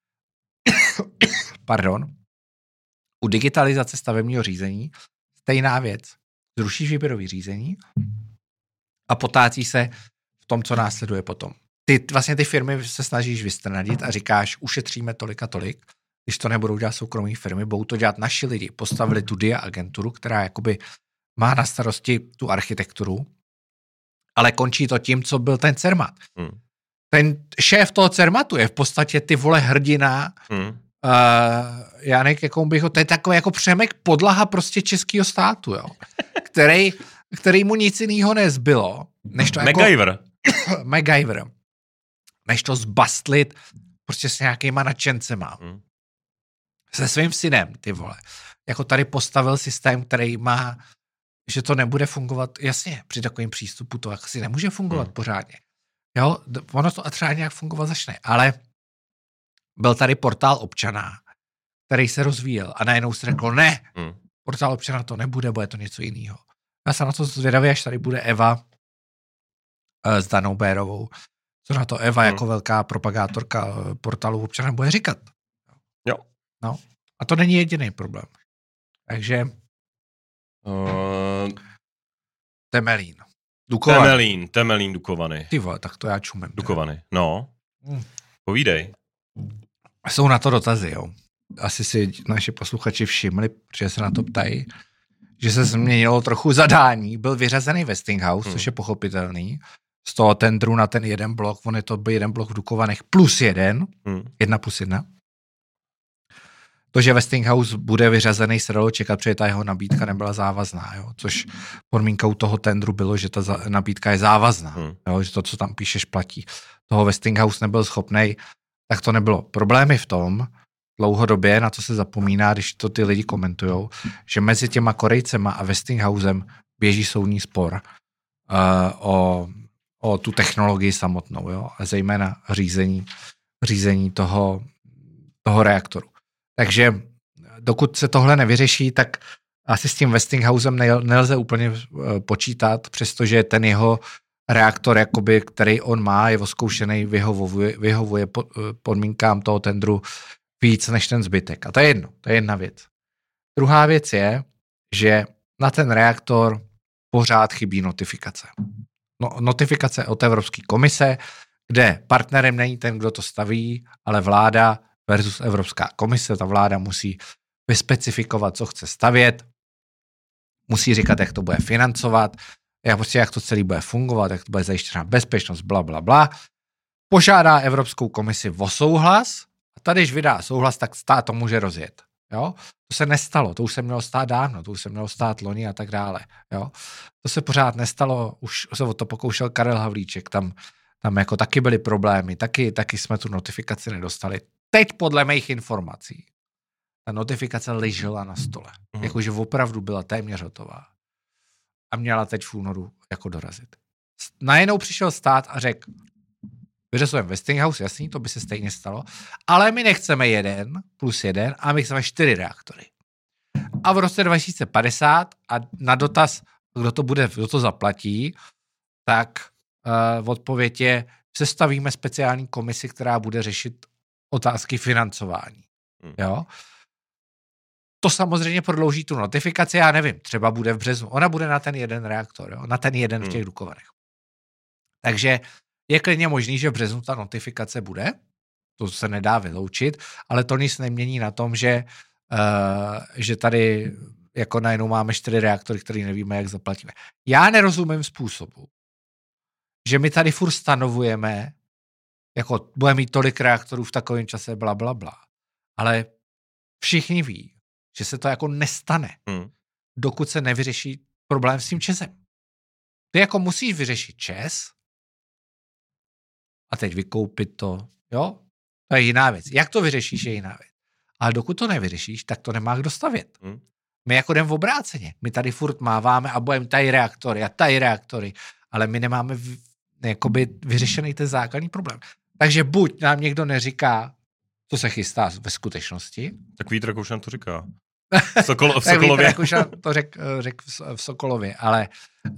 Pardon. U digitalizace stavebního řízení stejná věc. Zrušíš výběrové řízení a potácí se v tom, co následuje potom. Ty vlastně ty firmy se snažíš vystrnadit a říkáš, ušetříme tolik a tolik, když to nebudou dělat soukromé firmy, budou to dělat naši lidi. Postavili tu D I A agenturu, která jakoby má na starosti tu architekturu, ale končí to tím, co byl ten Cermat. Hmm. Ten šéf toho Cermatu je v podstatě ty vole hrdina, hmm. uh, Janek, jako bych ho, to je takový jako Přemek podlaha prostě českého státu, jo, který, který mu nic jiného nezbylo, než to jako... MacGyver. MacGyver. Než to zbastlit prostě s nějakýma nadšencema. Hmm. Se svým synem, ty vole. Jako tady postavil systém, který má, že to nebude fungovat, jasně, při takovém přístupu to asi nemůže fungovat hmm. pořádně. Jo, ono to a třeba nějak fungovat začne, ale byl tady portál občana, který se rozvíjel a najednou se řeklo, ne, hmm. portál občana to nebude, bude to něco jiného. Já jsem na to zvědavý, až tady bude Eva uh, s Danou Bérovou. Co na to Eva hmm. jako velká propagátorka portálu občana bude říkat. Jo. No. A to není jediný problém. Takže uh... Temelín. Dukovany. Temelín, Temelín, Dukovany. Ty vole, tak to já čumím. Dukovany, no. Hmm. Povídej. Jsou na to dotazy, jo. Asi si naši posluchači všimli, protože se na to ptají, že se změnilo trochu zadání. Byl vyřazený Westinghouse, hmm. což je pochopitelný. Z toho tendru na ten jeden blok, on je to byl jeden blok v Dukovanech plus jeden, hmm. jedna plus jedna. To, že Westinghouse bude vyřazený, se dalo čekat, protože ta jeho nabídka nebyla závazná, jo? Což podmínkou toho tendru bylo, že ta za, nabídka je závazná, hmm. jo? Že to, co tam píšeš, platí. Toho Westinghouse nebyl schopnej, tak to nebylo. Problémy v tom, dlouhodobě, na to se zapomíná, když to ty lidi komentujou, že mezi těma Korejcema a Westinghousem běží soudní spor uh, o, o tu technologii samotnou, jo? A zejména řízení, řízení toho, toho reaktoru. Takže dokud se tohle nevyřeší, tak asi s tím Westinghousem nelze úplně počítat, přestože ten jeho reaktor, jakoby, který on má, je oskoušený, vyhovuje, vyhovuje podmínkám toho tendru víc než ten zbytek. A to je jedno, to je jedna věc. Druhá věc je, že na ten reaktor pořád chybí notifikace. No, notifikace od Evropské komise, kde partnerem není ten, kdo to staví, ale vláda versus Evropská komise. Ta vláda musí vyspecifikovat, co chce stavět, musí říkat, jak to bude financovat, jak, prostě, jak to celé bude fungovat, jak to bude zajištěná bezpečnost, bla, bla, bla. Požádá Evropskou komisi o souhlas a tady, když vydá souhlas, tak stát to může rozjet. Jo? To se nestalo, to už se mělo stát dávno, to už se mělo stát loni a tak dále. Jo? To se pořád nestalo, už se o to pokoušel Karel Havlíček, tam, tam jako taky byly problémy, taky, taky jsme tu notifikaci nedostali. Teď podle mých informací ta notifikace ležela na stole. Mm. Jakože opravdu byla téměř hotová. A měla teď v únoru jako dorazit. Najednou přišel stát a řekl, vyřazujeme Westinghouse, jasný, to by se stejně stalo, ale my nechceme jeden plus jeden a my chceme čtyři reaktory. A v roce dva tisíce padesát a na dotaz, kdo to bude, kdo to zaplatí, tak uh, odpověď je, sestavíme speciální komisi, která bude řešit otázky financování. Hmm. Jo? To samozřejmě prodlouží tu notifikaci, já nevím, třeba bude v březnu. Ona bude na ten jeden reaktor, jo? Na ten jeden hmm. v těch Dukovanech. Takže je klidně možný, že v březnu ta notifikace bude, to se nedá vyloučit, ale to nic nemění na tom, že, uh, že tady jako najednou máme čtyři reaktory, které nevíme, jak zaplatíme. Já nerozumím způsobu, že my tady furt stanovujeme, jako bude mít tolik reaktorů v takovém čase, bla, bla, bla. Ale všichni ví, že se to jako nestane, hmm. dokud se nevyřeší problém s tím ČEZem. Ty jako musíš vyřešit ČEZ a teď vykoupit to, jo? To je jiná věc. Jak to vyřešíš, je jiná věc. Ale dokud to nevyřešíš, tak to nemá kdo stavět. Hmm. My jako jdem v obráceně. My tady furt máváme a budeme tady reaktory a tady reaktory, ale my nemáme v, jakoby vyřešený ten základní problém. Takže buď nám někdo neříká, co se chystá ve skutečnosti. Tak Vít Rakušan to říká. V, Sokol, v tak Sokolově. Vít Rakušan to řekl řek v, v Sokolově, ale uh,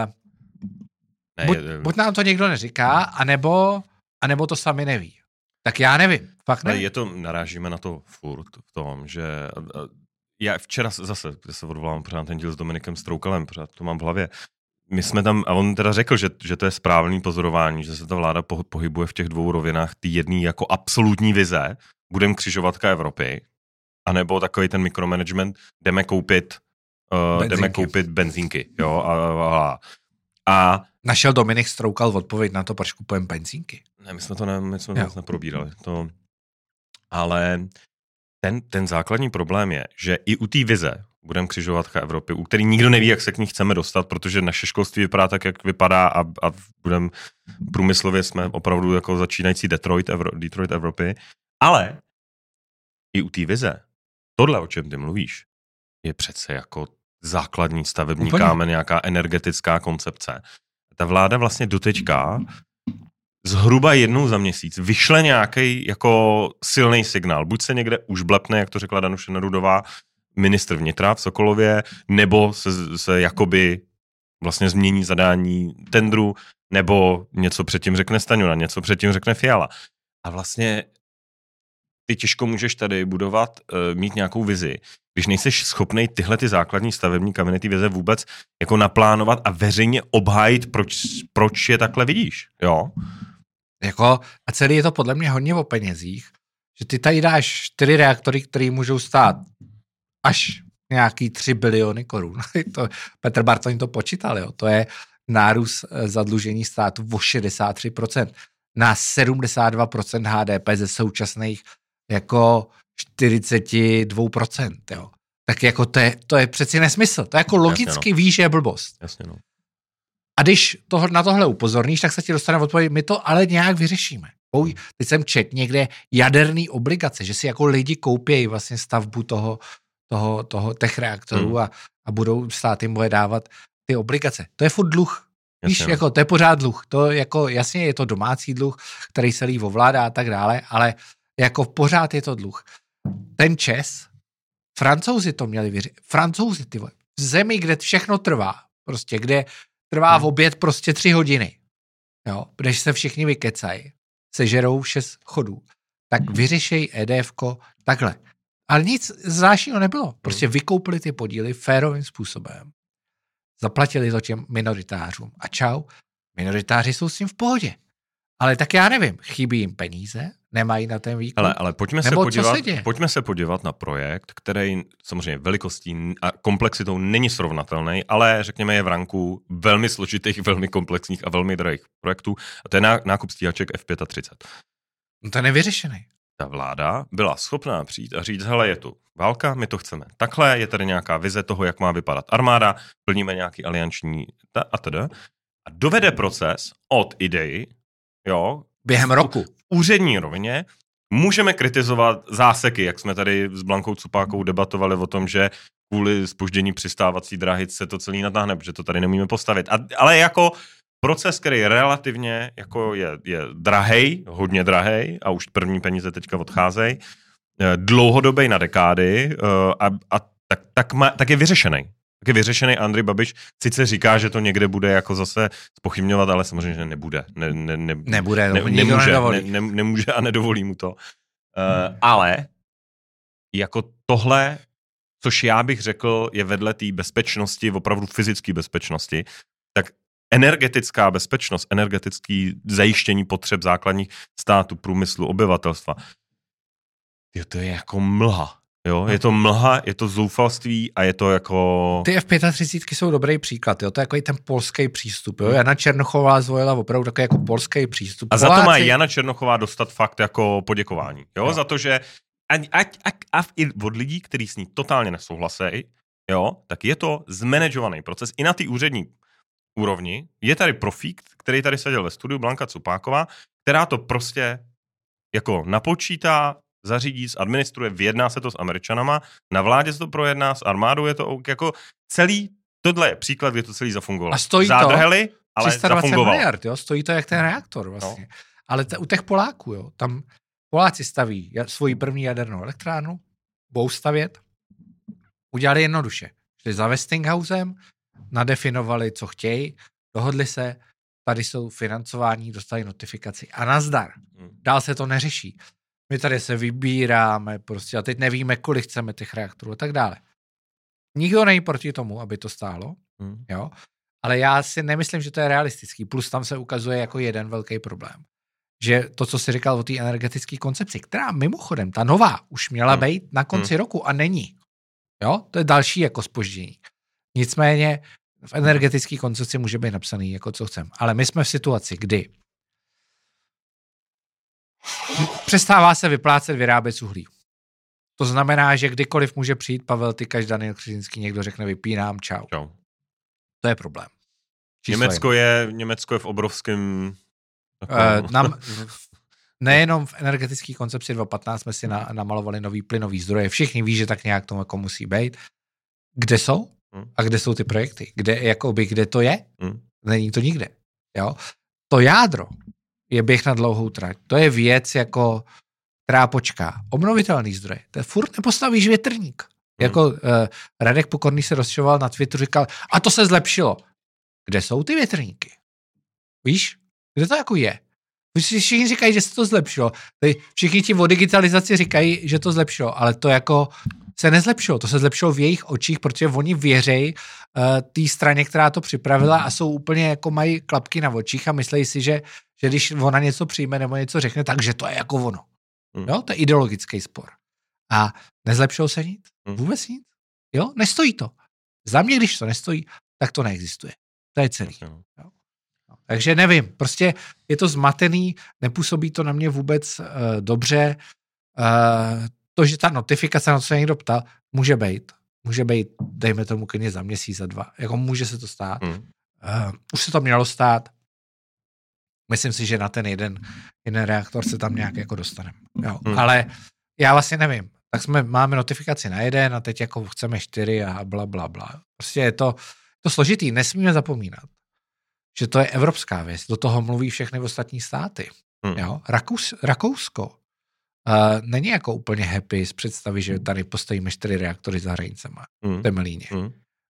ne, buď, je, buď nám to někdo neříká, anebo, anebo to sami neví. Tak já nevím, fakt nevím. Je to, narážíme na to furt v tom, že já včera zase, se odvolám pořád ten díl s Dominikem Stroukalem, pořád to mám v hlavě. My jsme tam, a on teda řekl, že, že to je správný pozorování, že se ta vláda po, pohybuje v těch dvou rovinách, ty jedný jako absolutní vize, budeme křižovatka Evropy, anebo takový ten mikromanagement, jdeme koupit, uh, jdeme koupit benzínky, jo, a, a, a našel Dominik Stroukal odpověď na to, proč kupujeme benzínky. Ne, my jsme to, ne, my jsme to neprobírali. To, ale ten, ten základní problém je, že i u té vize budeme křižovatka Evropy, u který nikdo neví, jak se k ní chceme dostat, protože naše školství vypadá tak, jak vypadá a, a budeme průmyslově jsme opravdu jako začínající Detroit, Evro, Detroit Evropy. Ale i u té vize, tohle, o čem ty mluvíš, je přece jako základní stavební Úplně. kámen, nějaká energetická koncepce. Ta vláda vlastně doteďka zhruba jednou za měsíc vyšle nějaký jako silný signál. Buď se někde už blepne, jak to řekla Danuše Nerudová, ministr vnitra v Sokolově, nebo se, se jakoby vlastně změní zadání tendru, nebo něco předtím řekne Staňura, něco předtím řekne Fiala. A vlastně ty těžko můžeš tady budovat, mít nějakou vizi, když nejseš schopnej tyhle ty základní stavební kameny, ty vize vůbec jako naplánovat a veřejně obhájit, proč, proč je takhle vidíš, jo? Jako, a celý je to podle mě hodně o penězích, že ty tady dáš čtyři reaktory, které můžou stát až nějaký tři biliony korun. to, Petr Bartoň to počítal, jo? To je nárůst zadlužení státu o šedesát tři procent na sedmdesát dva procent H D P ze současných jako čtyřicet dva procent, jo. Tak jako to je, to je přeci nesmysl. To je jako logicky Jasně, no. víš, je blbost. Jasně, no. A když toho, na tohle upozorníš, tak se ti dostane odpověď, my to ale nějak vyřešíme. Pouj, teď jsem čet někde jaderný obligace, že si jako lidi koupějí vlastně stavbu toho, toho, toho těch reaktorů hmm. a, a budou stát jim bude dávat ty obligace. To je furt dluh. Víš, Jasně, jako, to je pořád dluh. To jako, jasně je to domácí dluh, který se líp ovládá a tak dále, ale jako pořád je to dluh. Ten čes, Francouzi to měli vyřešit. Francouzi, ty vole, v zemi, kde všechno trvá, prostě, kde trvá v oběd prostě tři hodiny, jo, když se všichni vykecají, sežerou šest chodů, tak vyřešej EDFko takhle. Ale nic zvláštního nebylo. Prostě vykoupili ty podíly férovým způsobem. Zaplatili to těm minoritářům. A čau, minoritáři jsou s tím v pohodě. Ale tak já nevím, chybí jim peníze, nemají na ten výkon. Ale, ale pojďme, se podívat, se pojďme se podívat na projekt, který samozřejmě velikostí a komplexitou není srovnatelný, ale řekněme je v ranku velmi složitých, velmi komplexních a velmi drahých projektů. A to je nákup stíhaček F třicet pět. No to je nevyřešený. Ta vláda byla schopná přijít a říct, hele, je tu válka, my to chceme takhle, je tady nějaká vize toho, jak má vypadat armáda, plníme nějaký alianční a teda. A dovede proces od idei, jo, během roku. V úřední rovině můžeme kritizovat záseky, jak jsme tady s Blankou Cupákou debatovali o tom, že kvůli zpoždění přistávací dráhy se to celý natáhne, protože to tady nemůžeme postavit. A, ale jako proces, který relativně jako je, je drahej, hodně drahej a už první peníze teďka odcházejí, dlouhodobý na dekády a, a tak, tak, má, tak je vyřešený. Tak je vyřešený. Andrej Babiš sice říká, že to někde bude jako zase zpochybňovat, ale samozřejmě, že nebude. Ne, ne, ne, nebude, ne, nemůže, ne, ne, nemůže a nedovolí mu to. Uh, ale jako tohle, což já bych řekl, je vedle té bezpečnosti, opravdu fyzické bezpečnosti, tak energetická bezpečnost, energetické zajištění potřeb základních států, průmyslu, obyvatelstva, je to je jako mlha. Jo, je to mlha, je to zoufalství a je to jako... Ty F třicet pět jsou dobrý příklad, jo, to je jako ten polský přístup, jo, Jana Černochová zvolila opravdu takový jako polský přístup. A za Poláci... to má Jana Černochová dostat fakt jako poděkování, jo, jo. Za to, že ať, ať, ať, ať i od lidí, kteří s ní totálně nesouhlasejí, jo, tak je to zmanagovaný proces i na té úřední úrovni. Je tady profík, který tady seděl ve studiu, Blanka Cupáková, která to prostě jako napočítá, zařídí, administruje, vyjedná se to s Američanama, na vládě se to projedná, s armádou je to jako celý, tohle je příklad, kde to celý zafungovalo. A stojí Zádrheli, to ale tři sta dvacet zafungovalo. miliard, jo, stojí to jak ten reaktor vlastně. No. Ale t- u těch Poláků, jo, tam Poláci staví svoji první jadernou elektrárnu, budou stavět, udělali jednoduše. Šli za Westinghousem, nadefinovali, co chtějí, dohodli se, tady jsou financování, dostali notifikaci a nazdar. Dál se to neřeší. My tady se vybíráme prostě a teď nevíme, kolik chceme těch reaktorů a tak dále. Nikdo není proti tomu, aby to stálo, hmm. jo, ale já si nemyslím, že to je realistický. Plus tam se ukazuje jako jeden velký problém. Že to, co jsi říkal o té energetické koncepci, která mimochodem, ta nová, už měla hmm. být na konci hmm. roku a není. Jo, to je další jako zpoždění. Nicméně v energetické koncepci může být napsaný jako co chcem. Ale my jsme v situaci, kdy přestává se vyplácet vyrábět z uhlí. To znamená, že kdykoliv může přijít Pavel Tykač, Daniel Křetínský, někdo řekne vypínám, čau. čau. To je problém. Německo je, Německo je v obrovském... Uh, nám, nejenom v energetické koncepci dva tisíce patnáct jsme si na, namalovali nový plynový zdroje. Všichni ví, že tak nějak tomu jako musí být. Kde jsou? Hmm. A kde jsou ty projekty? Kde, jakoby, kde to je? Hmm. Není to nikde. Jo? To jádro je běh na dlouhou trať. To je věc, jako, která počká. Obnovitelný zdroje. To je furt nepostavíš větrník. Hmm. Jako uh, Radek Pokorný se rozčiloval na Twitteru, říkal, a to se zlepšilo. Kde jsou ty větrníky? Víš? Kde to jako je? Všichni říkají, že se to zlepšilo. Všichni ti o digitalizaci říkají, že to zlepšilo, ale to jako se nezlepšilo. To se zlepšilo v jejich očích, protože oni věřejí uh, té straně, která to připravila a jsou úplně jako mají klapky na očích a myslí si, že, že když ona něco přijme nebo něco řekne, takže to je jako ono. Hmm. Jo? To je ideologický spor. A nezlepšilo se nic? Vůbec nic? Jo? Nestojí to. Za mě, když to nestojí, tak to neexistuje. To je celý. Jo? Takže nevím, prostě je to zmatený, nepůsobí to na mě vůbec uh, dobře. Uh, to, že ta notifikace, na co se někdo ptal, může být. Může být, dejme tomu klidně za měsíc, za dva. Jako může se to stát. Hmm. Uh, už se to mělo stát. Myslím si, že na ten jeden, jeden reaktor se tam nějak jako dostaneme. Jo. Hmm. Ale já vlastně nevím. Tak jsme, máme notifikaci na jeden a teď jako chceme čtyři a bla, bla, bla. Prostě je to, to složitý. Nesmíme zapomínat, že to je evropská věc. Do toho mluví všechny ostatní státy. Hmm. Jo? Rakous, Rakousko uh, není jako úplně happy z představy, že tady postavíme čtyři reaktory za hranicema hmm. v Temelíně. Hmm. Uh,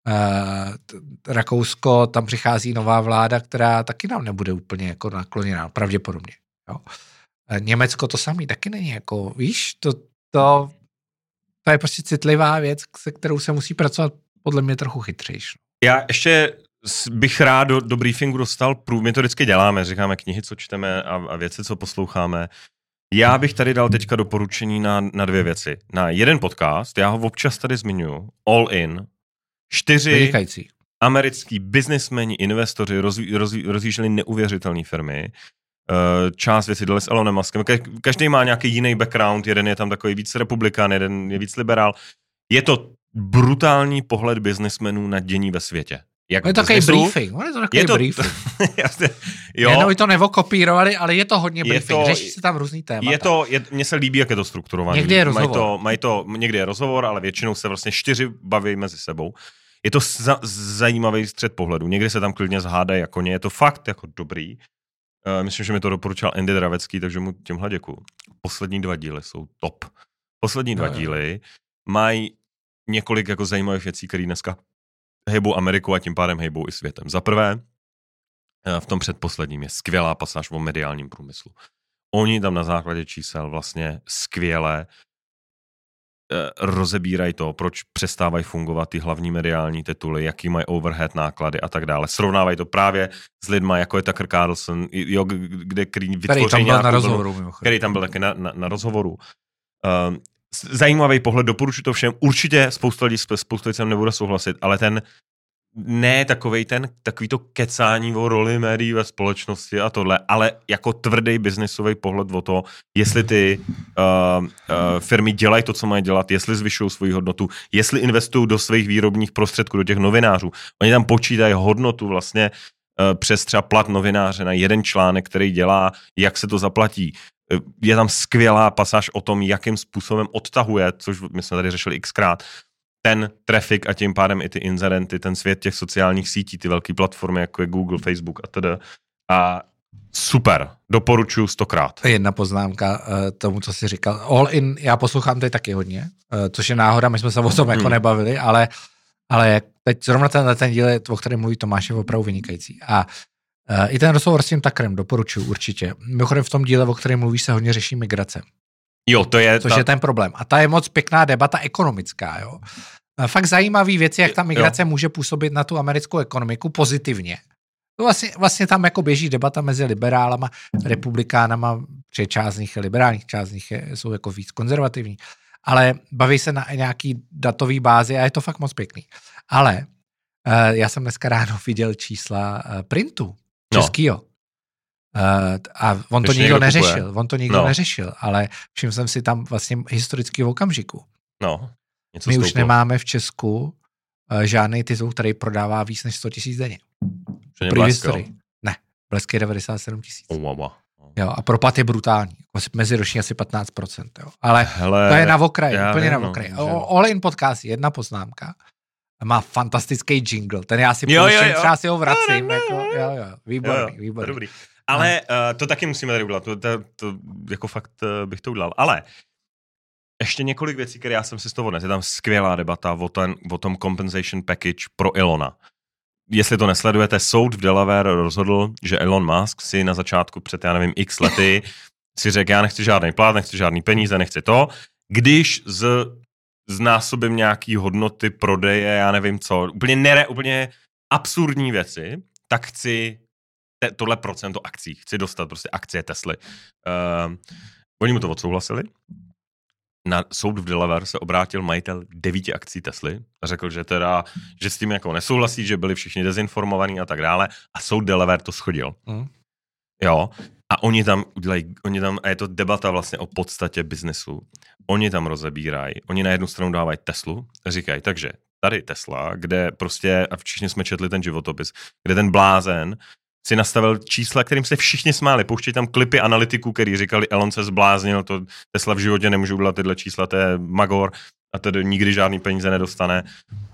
Rakousko, tam přichází nová vláda, která taky nám nebude úplně jako nakloněná, pravděpodobně. Jo? Uh, Německo to samý taky není jako, víš, to, to, to je prostě citlivá věc, se kterou se musí pracovat podle mě trochu chytřejš. Já ještě bych rád do, do briefingu dostal prův, my to vždycky děláme, říkáme knihy, co čteme a, a věci, co posloucháme. Já bych tady dal teďka doporučení na, na dvě věci. Na jeden podcast, já ho občas tady zmiňuji, All In, čtyři Vynikající. Americký biznismeni, investoři rozví, rozví, rozvíželi neuvěřitelné firmy. Část věcí dali s Elonem Muskem. Každý má nějaký jiný background, jeden je tam takový víc republikán, jeden je víc liberál. Je to brutální pohled biznismenů na dění ve světě. Jak je to takový briefing. Je to takový briefing. jo. Jenom to nevokopírovali, ale je to hodně briefing. Řeší se tam různý témata. Je to, je, mně se líbí, jak je to strukturované. Někdy je rozhovor. Mají to, mají to, někdy je rozhovor, ale většinou se vlastně čtyři baví mezi sebou. Je to za, zajímavý střed pohledu. Někdy se tam klidně zhádají jako ně. Je to fakt jako dobrý. Uh, myslím, že mi to doporučil Andy Dravecký, takže mu tímhle děkuju. Poslední dva díly jsou top. Poslední dva no, díly mají několik jako zajímavých věcí, které dneska hejbou Ameriku a tím pádem hejbou i světem. Za prvé, v tom předposledním je skvělá pasáž o mediálním průmyslu. Oni tam na základě čísel vlastně skvěle rozebírají to, proč přestávají fungovat ty hlavní mediální tituly, jaký mají overhead náklady a tak dále. Srovnávají to právě s lidma, jako je Tucker Carlson, jo, kde který vytvoří který tam byl na rozhovoru. Vlnu, který tam byl taky na, na, na rozhovoru. Um, zajímavý pohled, doporučuji to všem. Určitě spousta lidí, spousta lidí sem nebude souhlasit, ale ten ne takovej ten, takový to kecání o roli médií ve společnosti a tohle, ale jako tvrdý biznisový pohled o to, jestli ty uh, uh, firmy dělají to, co mají dělat, jestli zvyšují svoji hodnotu, jestli investují do svých výrobních prostředků, do těch novinářů. Oni tam počítají hodnotu vlastně uh, přes třeba plat novináře na jeden článek, který dělá, jak se to zaplatí. Je tam skvělá pasáž o tom, jakým způsobem odtahuje, což my jsme tady řešili xkrát, ten traffic a tím pádem i ty incidenty, ten svět těch sociálních sítí, ty velké platformy, jako je Google, Facebook a tedy. A Super, doporučuji stokrát. Jedna poznámka uh, tomu, co jsi říkal. All in, já poslouchám teď taky hodně, uh, což je náhoda, my jsme se o tom jako hmm. nebavili, ale, ale teď zrovna ten, ten díl, o kterém mluví Tomáš, je opravdu vynikající. A uh, i ten rozhovor s tím Tuckerem doporučuji určitě. Mimochodem v tom díle, o kterém mluvíš, se hodně řeší migrace. Jo, to je... Což ta... je ten problém. A ta je moc pěkná debata ekonomická, jo. Uh, fakt zajímavý věci, jak ta migrace jo. může působit na tu americkou ekonomiku pozitivně. Vlastně, vlastně tam jako běží debata mezi liberálama, republikánama, protože část z nich je liberálních, část z nich je, jsou jako víc konzervativní, ale baví se na nějaký datový bázi a je to fakt moc pěkný. Ale uh, já jsem dneska ráno viděl čísla uh, printu českýho. No. Uh, a on to nikdo neřešil, kupuje. on to nikdo no. neřešil, ale všiml jsem si tam vlastně historický okamžiku. No, něco My stouplo. už nemáme v Česku uh, žádný titul, který prodává víc než sto tisíc denně. Pro historii. Ne, Blesk je devadesát sedm tisíc. Oh, wow, wow. Jo, a propad je brutální. Meziroční asi patnáct procent. Jo. Ale Hele, to je na okraji, úplně vím, na okraji. No, All in podcast, jedna poznámka. Má fantastický jingle. Ten já si pouštím, třeba si ho vracím. No, jako, jo, jo, výborný, jo, jo, výborný. Dobrý. Ale no. uh, to taky musíme tady udělat. To, to, to, jako fakt uh, bych to udělal. Ale ještě několik věcí, které já jsem si z toho odnes. Je tam skvělá debata o, ten, o tom compensation package pro Elona. Jestli to nesledujete, soud v Delaware rozhodl, že Elon Musk si na začátku před, já nevím, x lety si řekl, já nechci žádný plát, nechci žádný peníze, nechci to. Když z, znásobím nějaký hodnoty prodeje, já nevím co, úplně, nere, úplně absurdní věci, tak chci te, tohle procento akcí, chci dostat prostě akcie Tesly. Uh, oni mu to odsouhlasili. Na soud v Delaware se obrátil majitel devíti akcí Tesly a řekl, že teda, že s tím jako nesouhlasí, že byli všichni dezinformovaní a tak dále a soud Delaware to shodil. Mm. Jo. A oni tam udělají, oni tam, a je to debata vlastně o podstatě biznesu. Oni tam rozebírají, oni na jednu stranu dávají Teslu a říkají, takže tady Tesla, kde prostě, a všichni jsme četli ten životopis, kde ten blázen si nastavil čísla, kterým se všichni smáli. Pouštějí tam klipy analytiků, který říkali, Elon se zbláznil, to Tesla v životě nemůže udělat tyhle čísla, to je magor a tedy nikdy žádný peníze nedostane.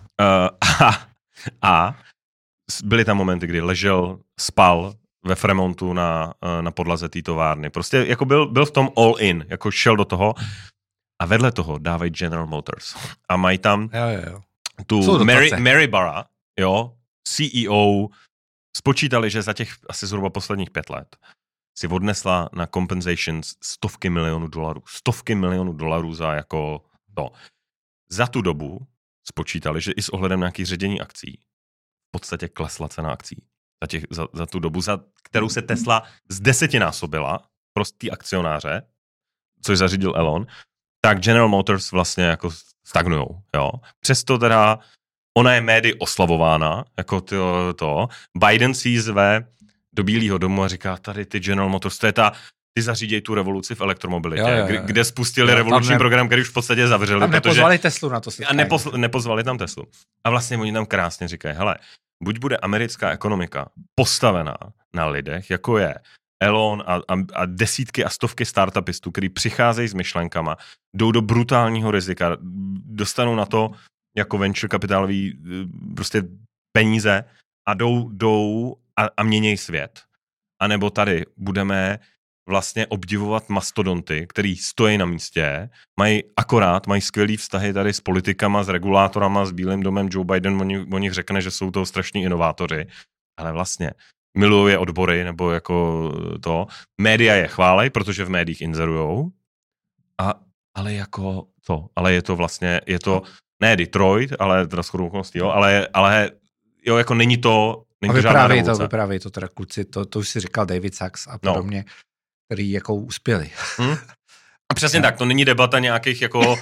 Uh, a, a byly tam momenty, kdy ležel, spal ve Fremontu na, na podlaze té továrny. Prostě jako byl, byl v tom all in, jako šel do toho a vedle toho dávají General Motors. A mají tam jo, jo, jo. tu Mary, Mary Barra, jo, C E O, spočítali, že za těch asi zhruba posledních pět let si odnesla na compensations stovky milionů dolarů. Stovky milionů dolarů za jako to. Za tu dobu spočítali, že i s ohledem na nějaký ředění akcí v podstatě klesla cena akcí. Za, těch, za, za tu dobu, za kterou se Tesla z desetinásobila prostý akcionáře, což zařídil Elon, tak General Motors vlastně jako stagnujou. Jo. Přesto teda ona je médii oslavována, jako to, to. Biden si ji zve do Bílého domu a říká, tady ty General Motors, to je ta, ty zařídějí tu revoluci v elektromobilitě, jo, jo, jo. kde spustili jo, revoluční ne, program, který už v podstatě zavřeli. Tam nepozvali Teslu na to. A nepozvali, nepozvali tam Teslu. A vlastně oni tam krásně říkají, hele, buď bude americká ekonomika postavená na lidech, jako je Elon a, a, a desítky a stovky startupistů, který přicházejí s myšlenkama, jdou do brutálního rizika, dostanou na to jako venture kapitálový prostě peníze a jdou, jdou a, a měnějí svět. A nebo tady budeme vlastně obdivovat mastodonty, který stojí na místě, mají akorát, mají skvělý vztahy tady s politikama, s regulátorama, s Bílým domem, Joe Biden o, o nich řekne, že jsou to strašní inovátoři, ale vlastně milují je odbory, nebo jako to. Média je chválej, protože v médiích inzerujou, a, ale jako to, ale je to vlastně, je to ne Detroit, ale teda shodou okolností, jo, ale, ale jo, jako není to, není to žádná revoluce. To vyprávějí to teda kluci, to, to už si říkal David Sachs a podobně, no. který jako uspěli. Hmm? A přesně tak, to není debata nějakých jako uh,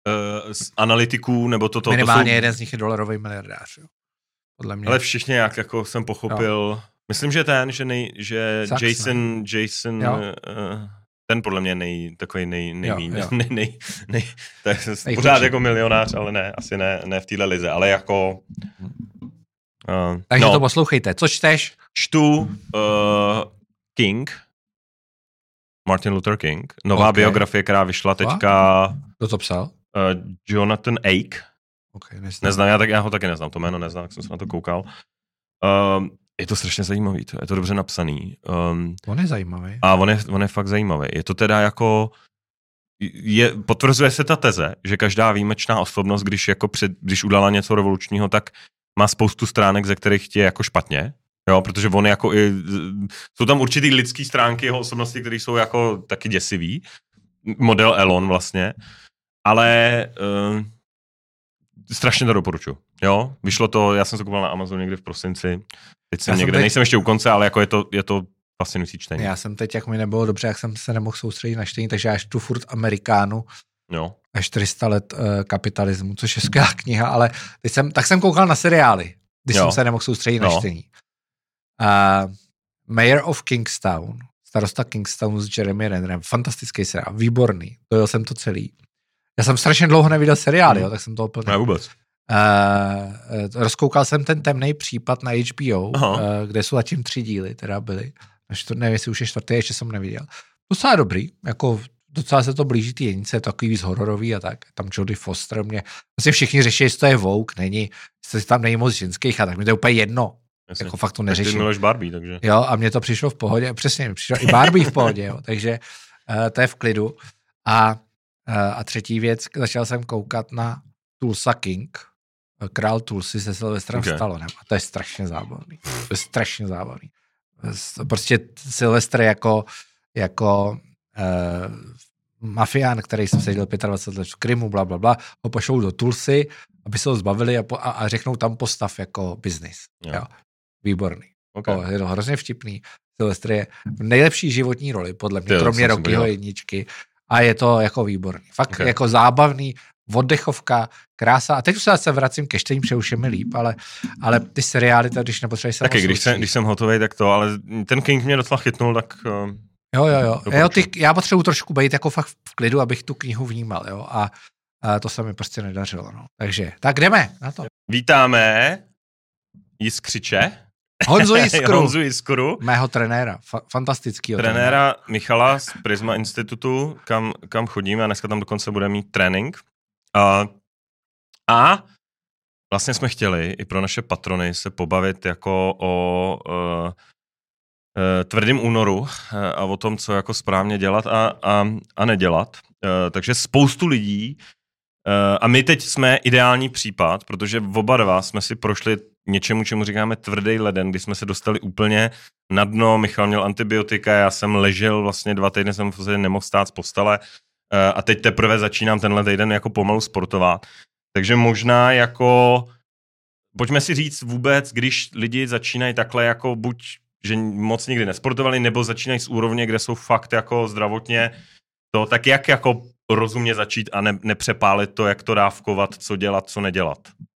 analytiků, nebo toto. Minimálně to jsou... jeden z nich je dolarový miliardář, jo. Podle mě. Ale všichni, jak jako jsem pochopil, no. myslím, že ten, že, nej, že Sachs, Jason, ne? Jason, uh, ten podle mě nej, takový nej, nejmíň, nej, nej, nej, nej, to je nej pořád jako milionář, ale ne, asi ne, ne v téhle lize, ale jako... Uh, Takže no. to poslouchejte. Co čteš? Čtu uh, King, Martin Luther King, nová okay. biografie, která vyšla teďka... Kdo to psal? Uh, Jonathan Ake. Okay, neznám, já, tak, já ho taky neznám, to jméno neznám, jak jsem se na to koukal. Uh, je to strašně zajímavý, to je to dobře napsaný. Um, on je zajímavý. A on je, on je fakt zajímavý. Je to teda jako, je, potvrzuje se ta teze, že každá výjimečná osobnost, když, jako před, když udala něco revolučního, tak má spoustu stránek, ze kterých je jako špatně. Jo, protože on jako i, jsou tam určitý lidský stránky jeho osobnosti, které jsou jako taky děsivý. Model Elon vlastně. Ale uh, strašně to doporučuji. Jo, vyšlo to, já jsem to koupil na Amazon někde v prosinci. Teď jsem já někde, jsem teď... nejsem ještě u konce, ale jako je to, je to fascinující čtení. Já jsem teď, jak mi nebylo dobře, jak jsem se nemohl soustředit na čtení, takže já čtu furt Amerikánu. Jo. A čtyři sta let uh, kapitalismu, což je skvělá kniha, ale teď jsem, tak jsem koukal na seriály, když jo. jsem se nemohl soustředit na jo. čtení. Uh, Mayor of Kingstown, starosta Kingstownu s Jeremy Rennerem, fantastický seriál, výborný, dojel jsem to celý. Já jsem strašně dlouho neviděl seriály, hmm. jo, tak jsem to úplně... Ne, vůbec. Uh, rozkoukal jsem ten temný případ na H B O, uh, kde jsou zatím tři díly, teda byly. Nevím, jestli už je čtvrtý, ještě jsem neviděl. Docela dobrý, jako docela se to blíží ty jednice, takový víc hororový a tak. Tam Jodie Foster, mě vlastně všichni řeší, jestli to je Vogue, není, jestli tam není moc ženských a tak mi to je úplně jedno. Jasně. Jako fakt to neřeším. Ty miluješ Barbie, takže. Jo, a mně to přišlo v pohodě, přesně, mi přišlo i Barbie v pohodě, jo, takže uh, to je v klidu. A, uh, a třetí věc, začal jsem koukat na Tulsa King, Král Tulsy se Sylvestrem okay. Stallonem a to je strašně zábavný. To je strašně zábavný. Prostě Sylvester jako, jako uh, mafián, který jsem seděl dvacet pět let v Krymu, bla, bla, bla, ho pošlou do Tulsy, aby se ho zbavili a, po, a, a řeknou tam postav jako biznis. Jo. Jo. Výborný. Okay. O, je to hrozně vtipný. Sylvester je v nejlepší životní roli, podle mě, kromě Rockyho jedničky. A je to jako výborný. Fakt okay. jako zábavný, oddechovka, krása. A teď už se vracím ke čtení, protože už je mi líp, ale, ale ty seriály, to, když nepotřebuješ se taky, když jsem, když jsem hotový, tak to, ale ten King mě docela chytnul, tak... Uh, jo, jo, jo. jo ty, já potřebuji trošku být jako fakt v klidu, abych tu knihu vnímal, jo. A, a to se mi prostě nedařilo, no. Takže, tak jdeme na to. Vítáme Jiskřiče. Honzu Jiskru. Honzu Jiskru. Mého trenéra, fa- fantastického trenéra. Trenéra Michala z Prisma Institutu, kam, kam chodíme a dneska tam dokonce bude mít trénink. A, a vlastně jsme chtěli i pro naše patrony se pobavit jako o uh, uh, tvrdým únoru uh, a o tom, co jako správně dělat a, a, a nedělat. Uh, takže spoustu lidí uh, a my teď jsme ideální případ, protože oba dva jsme si prošli něčemu, čemu říkáme tvrdý leden, kdy jsme se dostali úplně na dno. Michal měl antibiotika, já jsem ležel vlastně dva týdny, jsem vlastně nemohl stát z postele a teď teprve začínám tenhle týden jako pomalu sportovat. Takže možná jako, pojďme si říct vůbec, když lidi začínají takhle jako buď, že moc nikdy nesportovali, nebo začínají z úrovně, kde jsou fakt jako zdravotně to, tak jak jako rozumně začít a ne, nepřepálit to, jak to dávkovat, co dělat, co nedělat?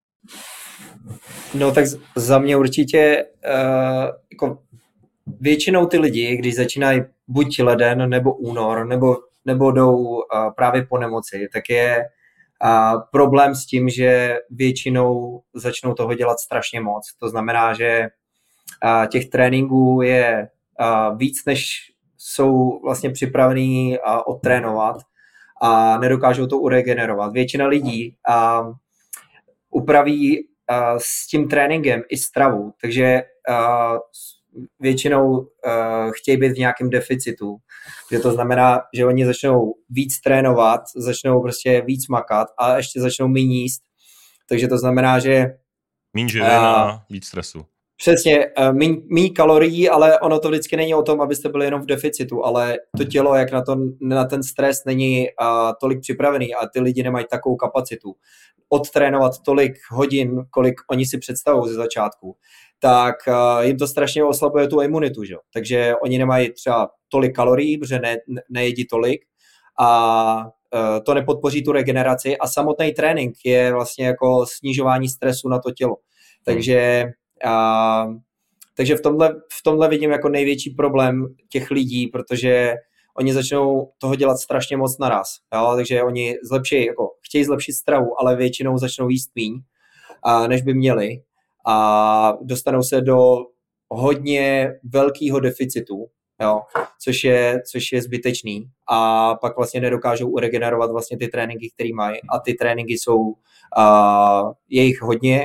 No tak za mě určitě uh, jako většinou ty lidi, když začínají buď leden, nebo únor, nebo, nebo jdou uh, právě po nemoci, tak je uh, problém s tím, že většinou začnou toho dělat strašně moc. To znamená, že uh, těch tréninků je uh, víc, než jsou vlastně připravení uh, odtrénovat a nedokážou to uregenerovat. Většina lidí uh, upraví Uh, s tím tréninkem i stravu, takže uh, většinou uh, chtějí být v nějakém deficitu, že to znamená, že oni začnou víc trénovat, začnou prostě víc makat a ještě začnou méně jíst, takže to znamená, že míň živin a víc stresu. Přesně, méně kalorií, ale ono to vždycky není o tom, abyste byli jenom v deficitu, ale to tělo, jak na, to, na ten stres není uh, tolik připravený a ty lidi nemají takovou kapacitu odtrénovat tolik hodin, kolik oni si představují ze začátku, tak uh, jim to strašně oslabuje tu imunitu, že? Takže oni nemají třeba tolik kalorií, protože ne, ne, nejedí tolik a uh, to nepodpoří tu regeneraci a samotný trénink je vlastně jako snižování stresu na to tělo. Takže A, takže v tomhle, v tomhle vidím jako největší problém těch lidí, protože oni začnou toho dělat strašně moc naraz. Jo? Takže oni zlepší, jako, chtějí zlepšit stravu, ale většinou začnou jíst míň, a, než by měli. A dostanou se do hodně velkého deficitu, jo? Což je, což je zbytečný. A pak vlastně nedokážou uregenerovat vlastně ty tréninky, které mají. A ty tréninky jsou, a, je jich hodně.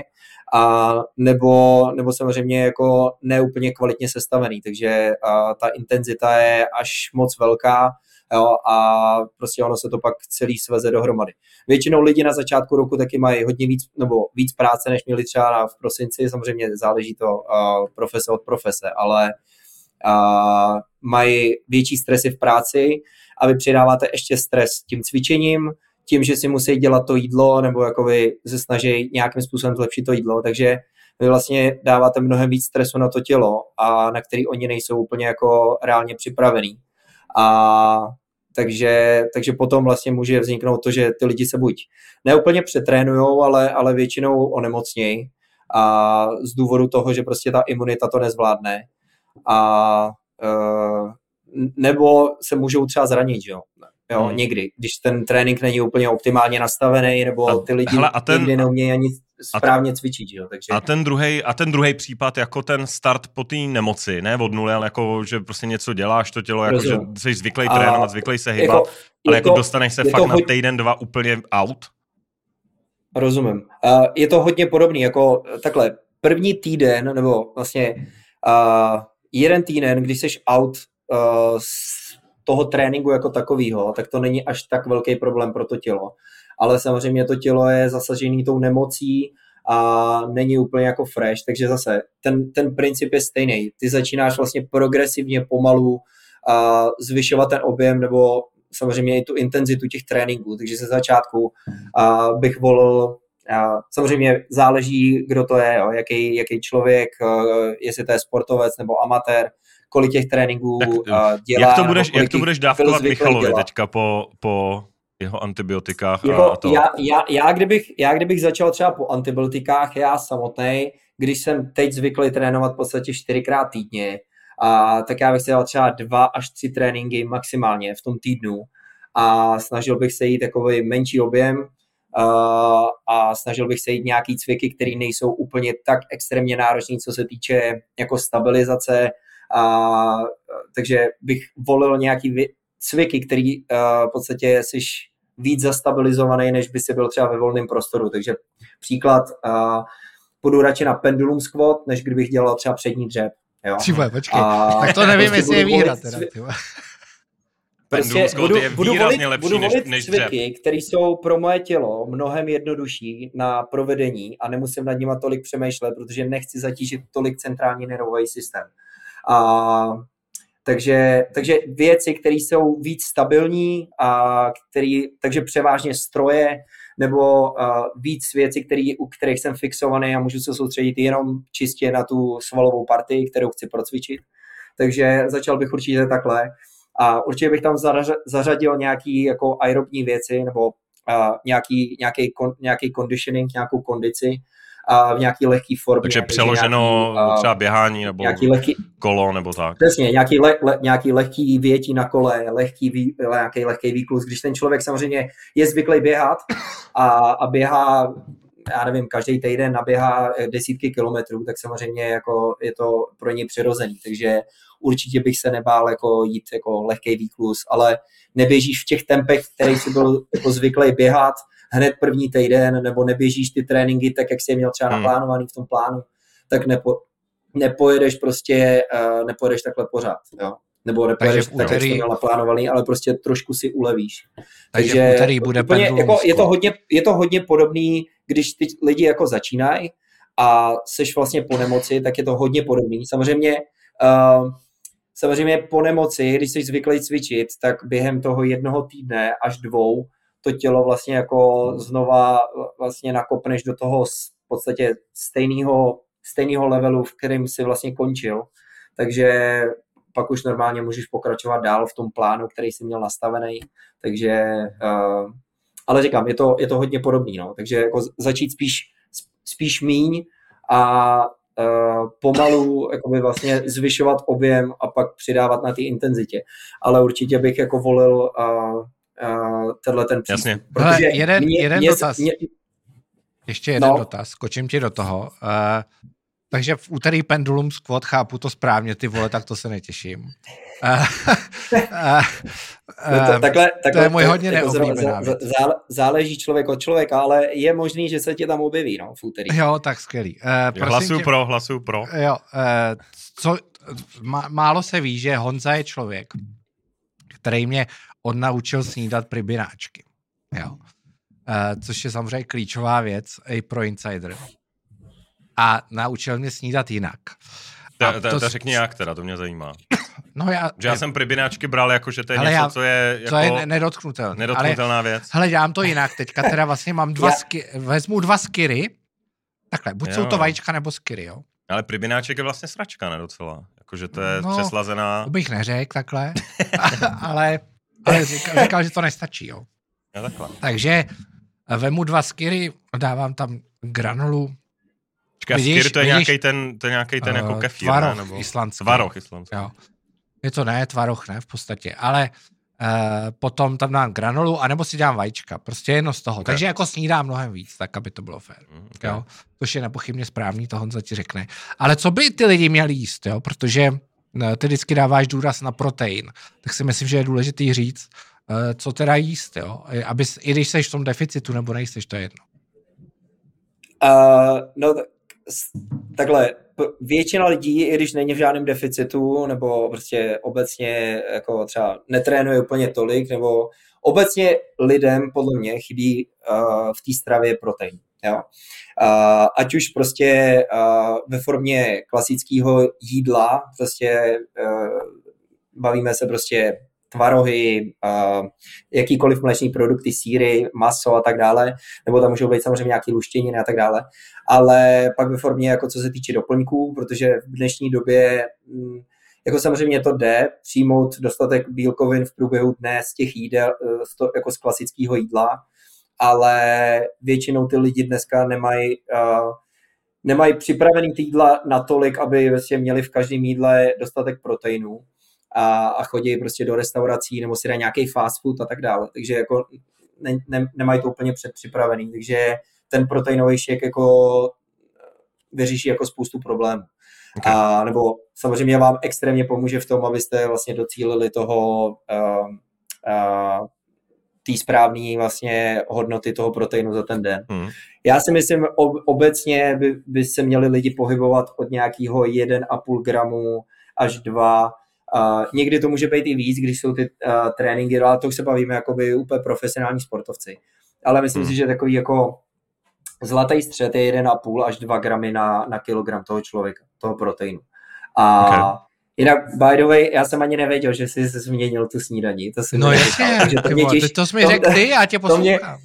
a nebo, nebo samozřejmě jako neúplně kvalitně sestavený, takže a, ta intenzita je až moc velká, jo, a prostě ono se to pak celý sveze dohromady. Většinou lidi na začátku roku taky mají hodně víc, nebo víc práce, než měli třeba v prosinci, samozřejmě záleží to uh, profese od profese, ale uh, mají větší stresy v práci a vy přidáváte ještě stres tím cvičením, tím, že si musí dělat to jídlo, nebo jakoby se snaží nějakým způsobem zlepšit to jídlo, takže vy vlastně dáváte mnohem víc stresu na to tělo, a na který oni nejsou úplně jako reálně připravený. A takže, takže potom vlastně může vzniknout to, že ty lidi se buď neúplně přetrénujou, ale, ale většinou onemocnějí a z důvodu toho, že prostě ta imunita to nezvládne, a uh, nebo se můžou třeba zranit, jo. Jo, hmm. někdy, když ten trénink není úplně optimálně nastavený, nebo a, ty lidi hele, a ten, někdy neumějí ani správně cvičit, jo, takže... A ten druhej, a ten druhej případ, jako ten start po té nemoci, ne od nuly, ale jako, že prostě něco děláš, to tělo, jako, že jsi zvyklý trénovat, zvyklý se hýbat, jako, ale jako to, dostaneš se fakt na hodně... týden, dva úplně out? Rozumím. Uh, je to hodně podobný, jako takhle, první týden, nebo vlastně uh, jeden týden, když jsi out uh, toho tréninku jako takového, tak to není až tak velký problém pro to tělo. Ale samozřejmě to tělo je zasažený tou nemocí a není úplně jako fresh, takže zase ten, ten princip je stejný. Ty začínáš vlastně progresivně pomalu a zvyšovat ten objem nebo samozřejmě i tu intenzitu těch tréninků, takže ze začátku a bych volil, a samozřejmě záleží, kdo to je, jo, jaký, jaký člověk, jestli to je sportovec nebo amatér, kolik těch tréninků tak, dělá. Jak to budeš, jak to budeš dávkovat Michalovi dělat. Teďka po, po jeho antibiotikách? Jako, a to... já, já, já, kdybych, já kdybych začal třeba po antibiotikách, já samotnej, když jsem teď zvyklý trénovat v podstatě čtyřikrát týdně, a, tak já bych si dal třeba dva až tři tréninky maximálně v tom týdnu a snažil bych se jít takový menší objem a, a snažil bych se jít nějaký cviky, které nejsou úplně tak extrémně náročné, co se týče jako stabilizace. A, takže bych volil nějaký vě- cviky, který uh, v podstatě jsi víc zastabilizovaný, než by si byl třeba ve volném prostoru. Takže příklad, uh, půjdu radši na pendulum squat, než kdybych dělal třeba přední dřep. Jo? Třeba, počkej. A, tak to nevím, jestli je výhra. Teda, prostě budu, je budu volit, budu volit než, než cviky, které jsou pro moje tělo mnohem jednodušší na provedení a nemusím nad nima tolik přemýšlet, protože nechci zatížit tolik centrální nervový systém. A, takže, takže věci, které jsou víc stabilní, a který, takže převážně stroje, nebo uh, víc věcí, který, u kterých jsem fixovaný a můžu se soustředit jenom čistě na tu svalovou partii, kterou chci procvičit. Takže začal bych určitě takhle. A určitě bych tam zařadil nějaký jako aerobní věci, nebo uh, nějaký, nějaký, kon, nějaký conditioning, nějakou kondici, a v nějaký lehký formě. Takže přeloženo nějaký, třeba běhání nebo lehký, kolo nebo tak. Přesně, nějaký, le, le, nějaký lehký větí na kole, lehký, vý, nějaký lehký výklus. Když ten člověk samozřejmě je zvyklý běhat a, a běhá, já nevím, každý týden naběhá desítky kilometrů, tak samozřejmě jako je to pro něj přirozený. Takže určitě bych se nebál jako jít jako lehký výklus, ale neběžíš v těch tempech, který jsi byl jako zvyklý běhat hned první týden, nebo neběžíš ty tréninky tak, jak jsi je měl třeba hmm. naplánovaný v tom plánu, tak nepo, nepojedeš prostě, uh, nepojedeš takhle pořád, jo. Nebo nepojedeš tak, úterý... jak jsi měl naplánovaný, ale prostě trošku si ulevíš. Takže, Takže v úterý bude úplně, jako, je, to hodně, je to hodně podobný, když ty lidi jako začínají a seš vlastně po nemoci, tak je to hodně podobný. Samozřejmě uh, samozřejmě po nemoci, když jsi zvyklý cvičit, tak během toho jednoho týdne až dvou to tělo vlastně jako znova vlastně nakopneš do toho v podstatě stejného, stejného levelu, v kterém si vlastně končil. Takže pak už normálně můžeš pokračovat dál v tom plánu, který jsi měl nastavený. Takže, uh, ale říkám, je to, je to hodně podobný. No. Takže jako začít spíš, spíš míň a uh, pomalu jakoby vlastně zvyšovat objem a pak přidávat na té intenzitě. Ale určitě bych jako volil uh, Uh, tenhle ten přístup. Jasně. Protože jeden, mě, jeden mě, dotaz. Mě, Ještě jeden no. dotaz. Skočím ti do toho. Uh, takže v úterý pendulum squat, chápu to správně, ty vole, tak to se netěším. Uh, uh, no to, takhle, takhle, to je můj hodně neoblíbená věc. Záleží člověk od člověka, ale je možný, že se tě tam objeví, no, v úterý. Jo, tak skvělý. Uh, hlasuju tě, pro, hlasuju pro. Jo, uh, co, má, málo se ví, že Honza je člověk, který mě odnaučil snídat pribináčky. Jo. Uh, což je samozřejmě klíčová věc i pro insider. A naučil mě snídat jinak. To, to, to řekni jak teda, to mě zajímá. No já, že já jsem pribináčky bral jako, že to je něco, já, co je jako... To je nedotknutelné. Nedotknutelná ale, věc. Hele, dělám to jinak. Teďka teda vlastně mám dva ski, vezmu dva skiry. Takhle, buď jo. jsou to vajíčka nebo skiry, jo. Ale pribináček je vlastně sračka, ne docela. Jakože to je no, přeslazená... To bych neřekl takhle. ale ale říkal, říkal, že to nestačí, jo. Ja, takhle. Takže vemu dva skiry, dávám tam granulu. Čeká, skyr to je nějaký ten, to je nějaký ten uh, jako kefír, tvaroh, ne? Nebo... islandský. Tvaroh islandský. Jo. Je to ne, tvaroh ne v podstatě, ale uh, potom tam dám granulu, anebo si dám vajíčka, prostě jedno z toho. Okay. Takže jako snídám mnohem víc, tak aby to bylo fér. Okay. Jo. Což je nepochybně správný, to Honza ti řekne. Ale co by ty lidi měli jíst, jo? Protože uh, ty vždycky dáváš důraz na protein, tak si myslím, že je důležitý říct, uh, co teda jíst, jo? Aby, i když seš v tom deficitu, nebo nejseš, to je jedno. Uh, no takhle, většina lidí, i když není v žádném deficitu, nebo prostě obecně jako třeba netrénuje úplně tolik, nebo obecně lidem podle mě chybí uh, v té stravě protein. Jo? Uh, ať už prostě uh, ve formě klasického jídla, prostě uh, bavíme se prostě tvarohy, uh, jakýkoliv mléčný produkty, sýry, maso a tak dále, nebo tam můžou být samozřejmě nějaký luštěniny a tak dále, ale pak ve formě, jako co se týče doplňků, protože v dnešní době, jako samozřejmě to jde, přijmout dostatek bílkovin v průběhu dne z těch jídel, z to, jako z klasického jídla, ale většinou ty lidi dneska nemají uh, nemají připravený ty jídla natolik, aby vlastně měli v každém jídle dostatek proteinů. A, a chodí prostě do restaurací nebo si dají nějaký fast food a tak dále. Takže jako ne, ne, nemají to úplně předpřipravený. Takže ten proteinový shake jako vyřeší jako spoustu problémů. Okay. A nebo samozřejmě vám extrémně pomůže v tom, abyste vlastně docílili toho uh, uh, té správné vlastně hodnoty toho proteinu za ten den. Mm. Já si myslím, ob, obecně by, by se měli lidi pohybovat od nějakého jedna a půl gramu až dva. Uh, někdy to může být i víc, když jsou ty uh, tréninky, ale to už se bavíme jakoby úplně profesionální sportovci. Ale myslím hmm. si, že takový jako zlatý střed je jedna a půl až dva gramy na, na kilogram toho člověka, toho proteinu. A okay. Jinak, by the way, já jsem ani nevěděl, že jsi změnil tu snídaní. To no jasně, to, těž... to jsi mi řekl ty, já tě poslouchám.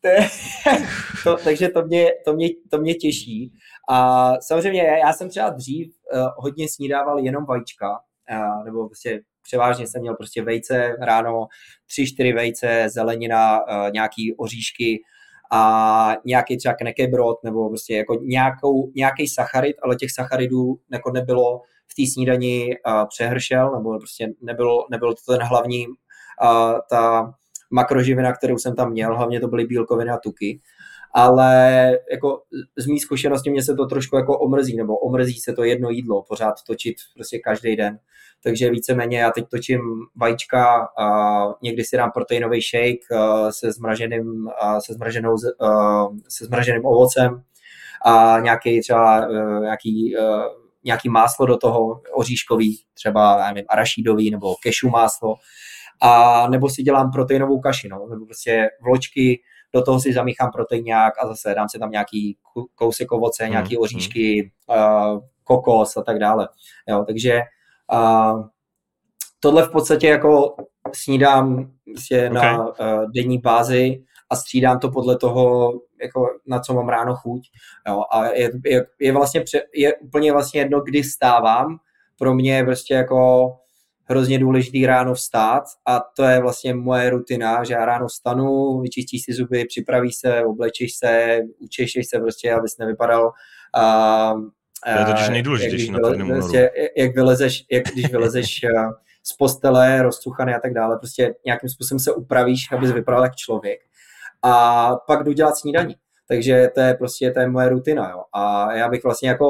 To, takže to mě, to, mě, to mě těší. A samozřejmě já jsem třeba dřív uh, hodně snídával jenom vajíčka, Uh, nebo prostě převážně jsem měl prostě vejce ráno, tři, čtyři vejce, zelenina, uh, nějaký oříšky a nějaký třeba knekebrod, nebo prostě jako nějakou, nějaký sacharid, ale těch sacharidů jako nebylo v té snídani uh, přehršel, nebo prostě nebylo, nebylo to ten hlavní, uh, ta makroživina, kterou jsem tam měl, hlavně to byly bílkoviny a tuky. Ale jako z mý zkušenosti mě se to trošku jako omrzí, nebo omrzí se to jedno jídlo, pořád točit prostě každý den. Takže víceméně já teď točím vajíčka, a někdy si dám proteinový shake se zmraženým, se zmraženou, se zmraženým ovocem a nějaký třeba nějaký, nějaký máslo do toho oříškový, třeba já nevím, arašídový nebo cashew máslo. A nebo si dělám proteinovou kaši, no, nebo prostě vločky, do toho si zamíchám proteinák a zase dám si tam nějaký kousek ovoce, mm, nějaký oříšky, mm. uh, kokos a tak dále. Jo, takže uh, tohle v podstatě jako snídám vlastně okay. na uh, denní bázi a střídám to podle toho, jako na co mám ráno chuť. Jo, a je, je, je vlastně pře, je úplně vlastně jedno, kdy vstávám. Pro mě je prostě jako hrozně důležitý ráno vstát a to je vlastně moje rutina, že já ráno vstanu, vyčistíš si zuby, připravíš se, oblečíš se, učešeš se prostě, abys nevypadal uh, to je totiž nejdůležitější na to prostě, jak vylezeš, jak když vylezeš uh, z postele, rozcuchaný a tak dále, prostě nějakým způsobem se upravíš, abys vypadal jak člověk a pak jdu dělat snídaní. Takže to je prostě to je moje rutina, jo. A já bych vlastně jako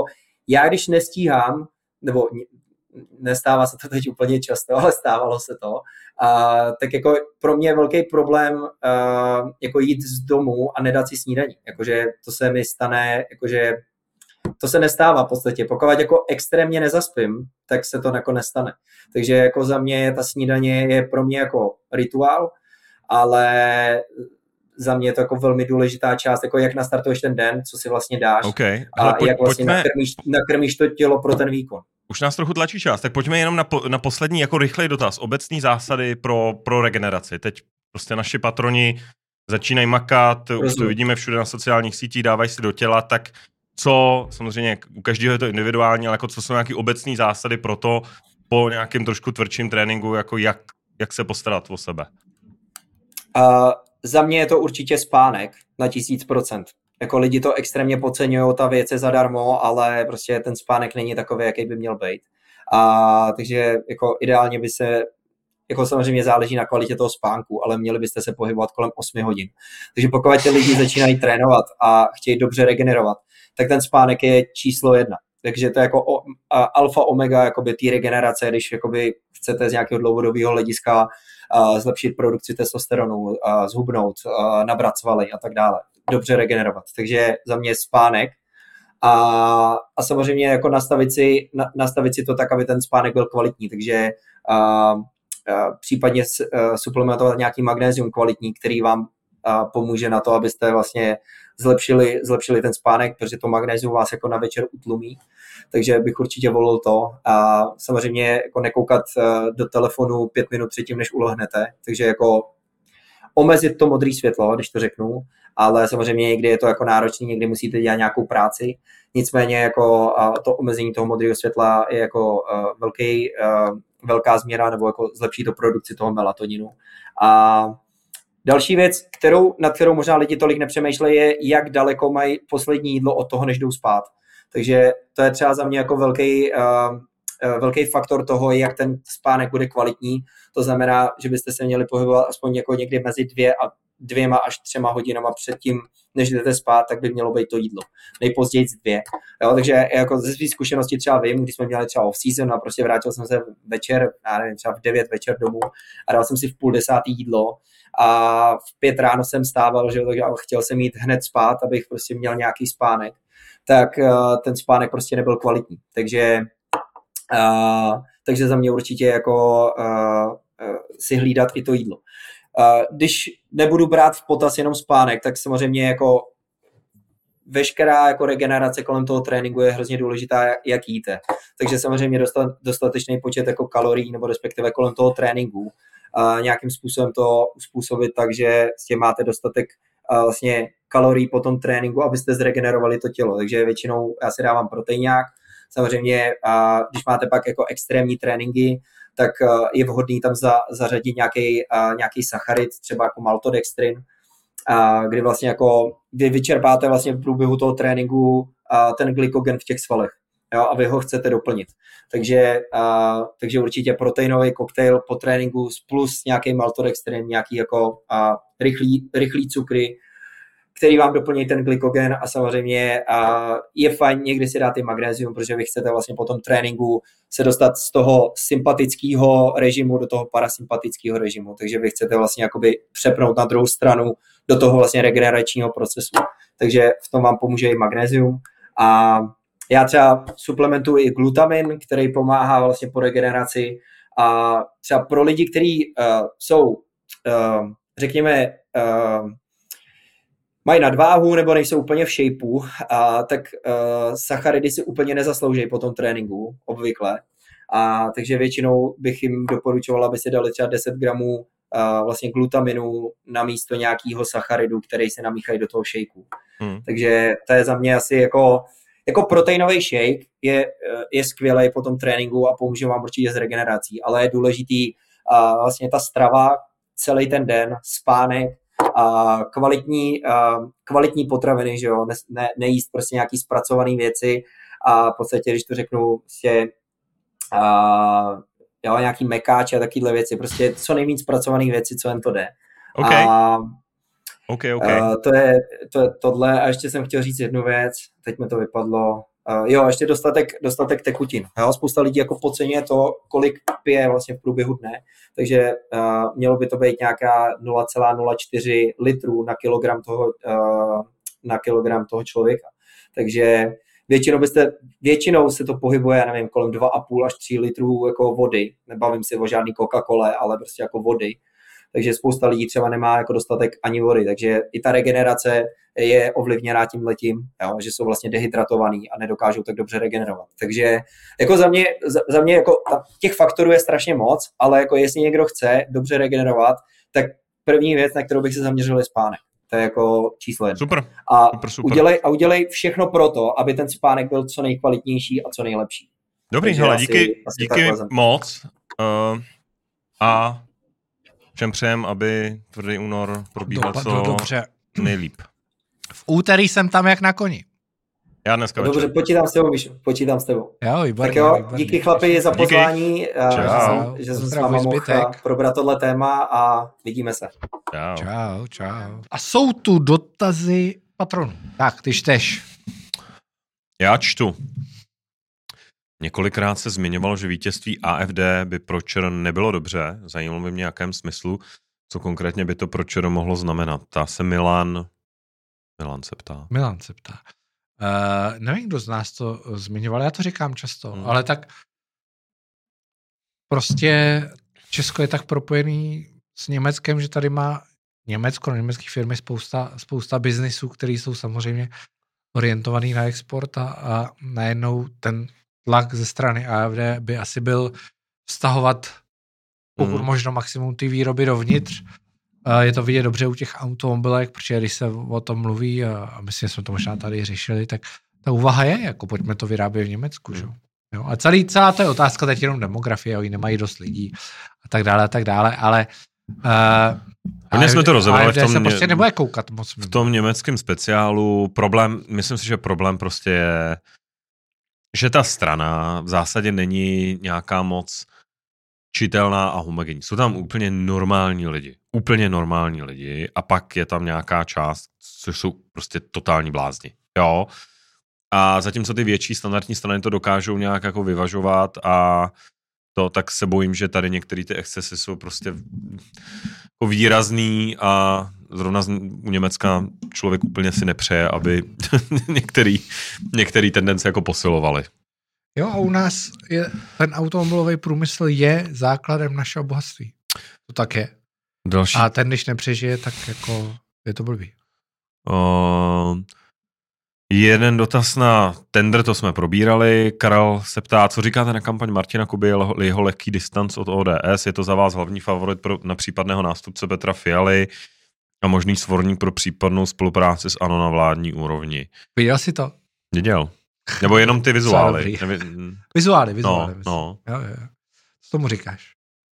já když nestíhám, nebo nestává se to teď úplně často, ale stávalo se to, a, tak jako pro mě je velký problém a, jako jít z domu a nedat si snídaní. Jakože to se mi stane, jakože to se nestává v podstatě. Pokud jako extrémně nezaspím, tak se to jako nestane. Takže jako za mě ta snídaně je pro mě jako rituál, ale za mě je to jako velmi důležitá část, jako jak nastartuješ ten den, co si vlastně dáš okay. a Hele, pojď, jak vlastně pojďme... nakrmíš, nakrmíš to tělo pro ten výkon. Už nás trochu tlačí čas, tak pojďme jenom na, po, na poslední jako rychlej dotaz. Obecný zásady pro, pro regeneraci. Teď prostě naši patroni začínají makat, Rozumím. Už to vidíme všude na sociálních sítích, dávají si do těla, tak co, samozřejmě u každého je to individuální, ale jako co jsou nějaké obecné zásady pro to po nějakém trošku tvrdším tréninku, jako jak, jak se postarat o sebe? Uh, za mě je to určitě spánek na tisíc procent. Jako lidi to extrémně podceňují, ta věc je zadarmo, ale prostě ten spánek není takový, jaký by měl být. A takže jako ideálně by se, jako samozřejmě záleží na kvalitě toho spánku, ale měli byste se pohybovat kolem osmi hodin. Takže pokud ty lidi začínají trénovat a chtějí dobře regenerovat, tak ten spánek je číslo jedna. Takže to je jako o, a, alfa omega jakoby té regenerace, když jakoby chcete z nějakého dlouhodobého hlediska a, zlepšit produkci testosteronu, a, zhubnout, a, nabrat svaly a tak dále. Dobře regenerovat. Takže za mě je spánek a, a samozřejmě jako nastavit si, na, nastavit si to tak, aby ten spánek byl kvalitní. Takže a, a, případně s, a, suplementovat nějaký magnézium kvalitní, který vám a, pomůže na to, abyste vlastně zlepšili, zlepšili ten spánek, protože to magnézium vás jako na večer utlumí. Takže bych určitě volil to. A samozřejmě jako nekoukat do telefonu pět minut předtím, než ulehnete. Takže jako omezit to modré světlo, když to řeknu, ale samozřejmě někdy je to jako náročný, někdy musíte dělat nějakou práci. Nicméně jako to omezení toho modrého světla je jako velký, velká změna, nebo jako zlepší to produkci toho melatoninu. A další věc, kterou, nad kterou možná lidi tolik nepřemýšlejí, je, jak daleko mají poslední jídlo od toho, než jdou spát. Takže to je třeba za mě jako velký, uh, uh, velký faktor toho, jak ten spánek bude kvalitní. To znamená, že byste se měli pohybovat aspoň jako někdy mezi dvě a dvěma až třema hodinama předtím, než jdete spát, tak by mělo být to jídlo. Nejpozději dvě. Jo, takže jako ze své zkušenosti třeba vím, když jsme měli třeba off-season a prostě vrátil jsem se večer, já nevím, třeba v devět večer domů a dal jsem si v půl desátý jídlo a v pět ráno jsem stával, že jo, takže chtěl jsem jít hned spát, abych prostě měl nějaký spánek, tak uh, ten spánek prostě nebyl kvalitní. Takže, uh, takže za mě určitě jako uh, uh, si hlídat i to jídlo. Uh, když nebudu brát v potaz jenom spánek, tak samozřejmě jako veškerá jako regenerace kolem toho tréninku je hrozně důležitá, jak jíte. Takže samozřejmě dostat, dostatečný počet jako kalorií nebo respektive kolem toho tréninku a nějakým způsobem to uspůsobit tak, že s tím máte dostatek a vlastně kalorií po tom tréninku, abyste zregenerovali to tělo. Takže většinou já si dávám proteinák. Samozřejmě, a když máte pak jako extrémní tréninky, tak je vhodný tam za, zařadit nějaký, nějaký sacharid, třeba jako maltodextrin, a kdy vlastně jako vy vyčerpáte vlastně v průběhu toho tréninku a ten glykogen v těch svalech, jo, a vy ho chcete doplnit. Takže, a, takže určitě proteinový koktejl po tréninku plus nějaký maltodextrin, nějaký jako a, rychlý, rychlý cukry, který vám doplní ten glykogen a samozřejmě a je fajn někdy si dát i magnézium, protože vy chcete vlastně po tom tréninku se dostat z toho sympatického režimu do toho parasympatického režimu, takže vy chcete vlastně jakoby přepnout na druhou stranu do toho vlastně regeneračního procesu. Takže v tom vám pomůže i magnézium a já třeba suplementuji i glutamin, který pomáhá vlastně po regeneraci a třeba pro lidi, kteří uh, jsou, uh, řekněme, uh, mají nadváhu nebo nejsou úplně v shapeu, a tak uh, sacharidy si úplně nezaslouží po tom tréninku, obvykle. A takže většinou bych jim doporučoval, aby si dali třeba deset gramů uh, vlastně glutaminu na místo nějakého sacharidu, který se namíchají do toho shakeu. Hmm. Takže to je za mě asi jako, jako proteinový shake je, je skvělý po tom tréninku a pomůže vám určitě s regenerací, ale je důležitý uh, vlastně ta strava celý ten den, spánek, a kvalitní, a kvalitní potraviny, že jo, ne, ne, nejíst prostě nějaký zpracované věci a v podstatě, když to řeknu, prostě a, jo, nějaký mekáče a takovýhle věci, prostě co nejméně zpracovaných věcí, co jen to jde. Okay. A, okay, okay. A, to, je, to je tohle a ještě jsem chtěl říct jednu věc, teď mi to vypadlo, Uh, jo, ještě dostatek, dostatek tekutin. Jo? Spousta lidí jako podceňuje to, kolik pije vlastně v průběhu dne, takže uh, mělo by to být nějaká nula celá nula čtyři litrů na kilogram toho, uh, na kilogram toho člověka. Takže většinou, byste, většinou se to pohybuje, já nevím, kolem dva a půl až tři litrů jako vody. Nebavím se o žádný Coca-Cole, ale prostě jako vody. Takže spousta lidí třeba nemá jako dostatek ani vody, takže i ta regenerace je ovlivněná tímhletím, jo, že jsou vlastně dehydratovaný a nedokážou tak dobře regenerovat. Takže jako za mě, za, za mě jako ta, těch faktorů je strašně moc, ale jako jestli někdo chce dobře regenerovat, tak první věc, na kterou bych se zaměřil, je spánek. To je jako číslo jedno. Super. A, super, super. Udělej, a udělej všechno pro to, aby ten spánek byl co nejkvalitnější a co nejlepší. Dobrý, hele, asi, díky, asi díky moc. Uh, a všem přejem, aby tvrdý únor probíhal co dobře. Nejlíp. V úterý jsem tam jak na koni. Já dneska večer. Dobře, počítám s tebou, Míšo, počítám s tebou. Jo, výborně, tak jo, výborně. Díky chlapi za pozvání, díky. že, že jsem s váma mohl probrat tohle téma a vidíme se. Čau. Čau, čau. A jsou tu dotazy patronů. Tak, ty čteš. Já čtu. Několikrát se zmiňovalo, že vítězství A F D by pro ČR nebylo dobře. Zajímalo by mě, jakém smyslu, co konkrétně by to pro ČR mohlo znamenat. Ptá se Milan. Milan se ptá. Milan se ptá. Uh, nevím, kdo z nás to zmiňoval, já to říkám často, hmm. ale tak prostě Česko je tak propojený s Německem, že tady má Německo, německé firmy spousta, spousta biznisů, které jsou samozřejmě orientovaný na export a, a najednou ten tlak ze strany A F D by asi byl vztahovat pokud hmm. možno maximum ty výroby dovnitř. Je to vidět dobře u těch automobilek, protože když se o tom mluví, a myslím, že jsme to možná tady řešili, tak ta úvaha je, jako pojďme to vyrábět v Německu. Hmm. Že? Jo, a celý, celá ta je otázka teď jenom demografie, oni nemají dost lidí a tak dále, a tak dále, ale uh, my jsme to rozebrali v tom, se prostě nebude koukat moc. V tom německém speciálu problém, myslím si, že problém prostě je, že ta strana v zásadě není nějaká moc čitelná a homogenní. Jsou tam úplně normální lidi. Úplně normální lidi a pak je tam nějaká část, což jsou prostě totální blázni. Jo? A zatímco ty větší standardní strany to dokážou nějak jako vyvažovat a to, tak se bojím, že tady některé ty excesy jsou prostě jako výrazný a zrovna u Německa člověk úplně si nepřeje, aby některý, některý tendence jako posilovaly. Jo, a u nás je, ten automobilový průmysl je základem našeho bohatství. To tak je. Další. A ten, když nepřežije, tak jako je to blbý. Uh, jeden dotaz na tender, to jsme probírali. Karel se ptá, co říkáte na kampaň Martina Kuby, jeho lehký distanc od O D S? Je to za vás hlavní favorit pro, na případného nástupce Petra Fialy a možný svorník pro případnou spolupráci s ANO na vládní úrovni? Viděl jsi to? Viděl. Nebo jenom ty vizuály. Vizuály, vizuály. No, no. Jo, jo. Co tomu říkáš?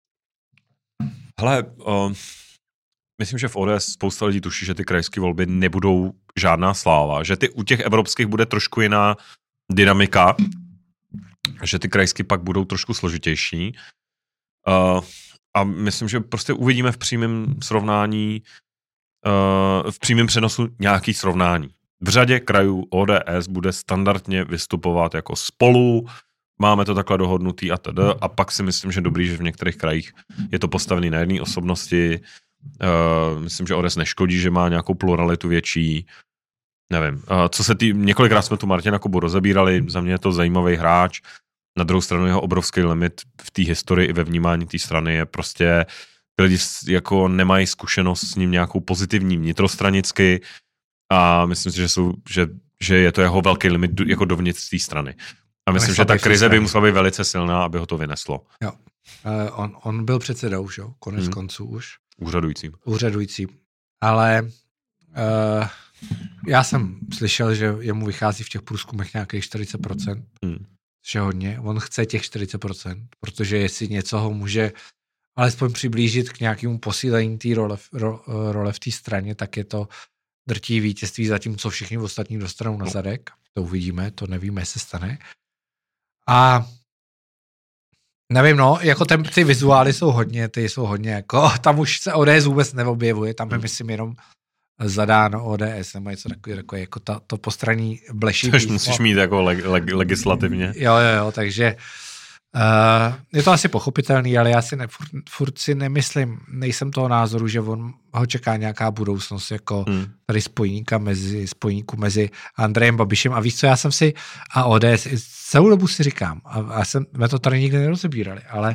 Hele, uh, myslím, že v O D S spousta lidí tuší, že ty krajské volby nebudou žádná sláva, že ty u těch evropských bude trošku jiná dynamika, že ty krajské pak budou trošku složitější. Uh, a myslím, že prostě uvidíme v přímém srovnání, uh, v přímém přenosu nějaký srovnání. V řadě krajů O D S bude standardně vystupovat jako spolu, máme to takhle dohodnutý a tedy. A pak si myslím, že dobrý, že v některých krajích je to postavený na jedné osobnosti. Uh, myslím, že O D S neškodí, že má nějakou pluralitu větší. Nevím. Uh, co se tý, několikrát jsme tu Martina Kubu rozebírali, za mě je to zajímavý hráč. Na druhou stranu jeho obrovský limit v té historii i ve vnímání té strany je prostě, lidi jako nemají zkušenost s ním nějakou pozitivní vnitrostranicky a myslím si, že, jsou, že, že je to jeho velký limit jako dovnitř té strany. A myslím, že ta krize by musela být velice silná, aby ho to vyneslo. Jo. Uh, on, on byl předsedou, že? Konec hmm. konců už. Úřadujícím. Úřadujícím. Ale uh, já jsem slyšel, že jemu vychází v těch průzkumech nějakých čtyřicet procent. Hmm. Že hodně. On chce těch čtyřicet procent, protože jestli něco ho může alespoň přiblížit k nějakému posílení té role, ro, role v té straně, tak je to drtí vítězství, zatímco všichni ostatní dostanou na zadek. To uvidíme, to nevíme, jestli se stane. A nevím, no, jako ten, ty vizuály jsou hodně, ty jsou hodně, jako tam už se O D S vůbec neobjevuje, tam je, myslím, jenom zadáno O D S nebo něco takového, jako, jako ta, to postranní bleší. Což musíš mít jako leg, leg, legislativně. Jo, jo, jo, takže uh, je to asi pochopitelný, ale já si ne, furt, furt si nemyslím, nejsem toho názoru, že on ho čeká nějaká budoucnost jako hmm. tady spojníka mezi, spojníku mezi Andrejem Babišem a víš co, já jsem si a O D S celou dobu si říkám a, a jsem, jsme to tady nikdy nerozebírali, ale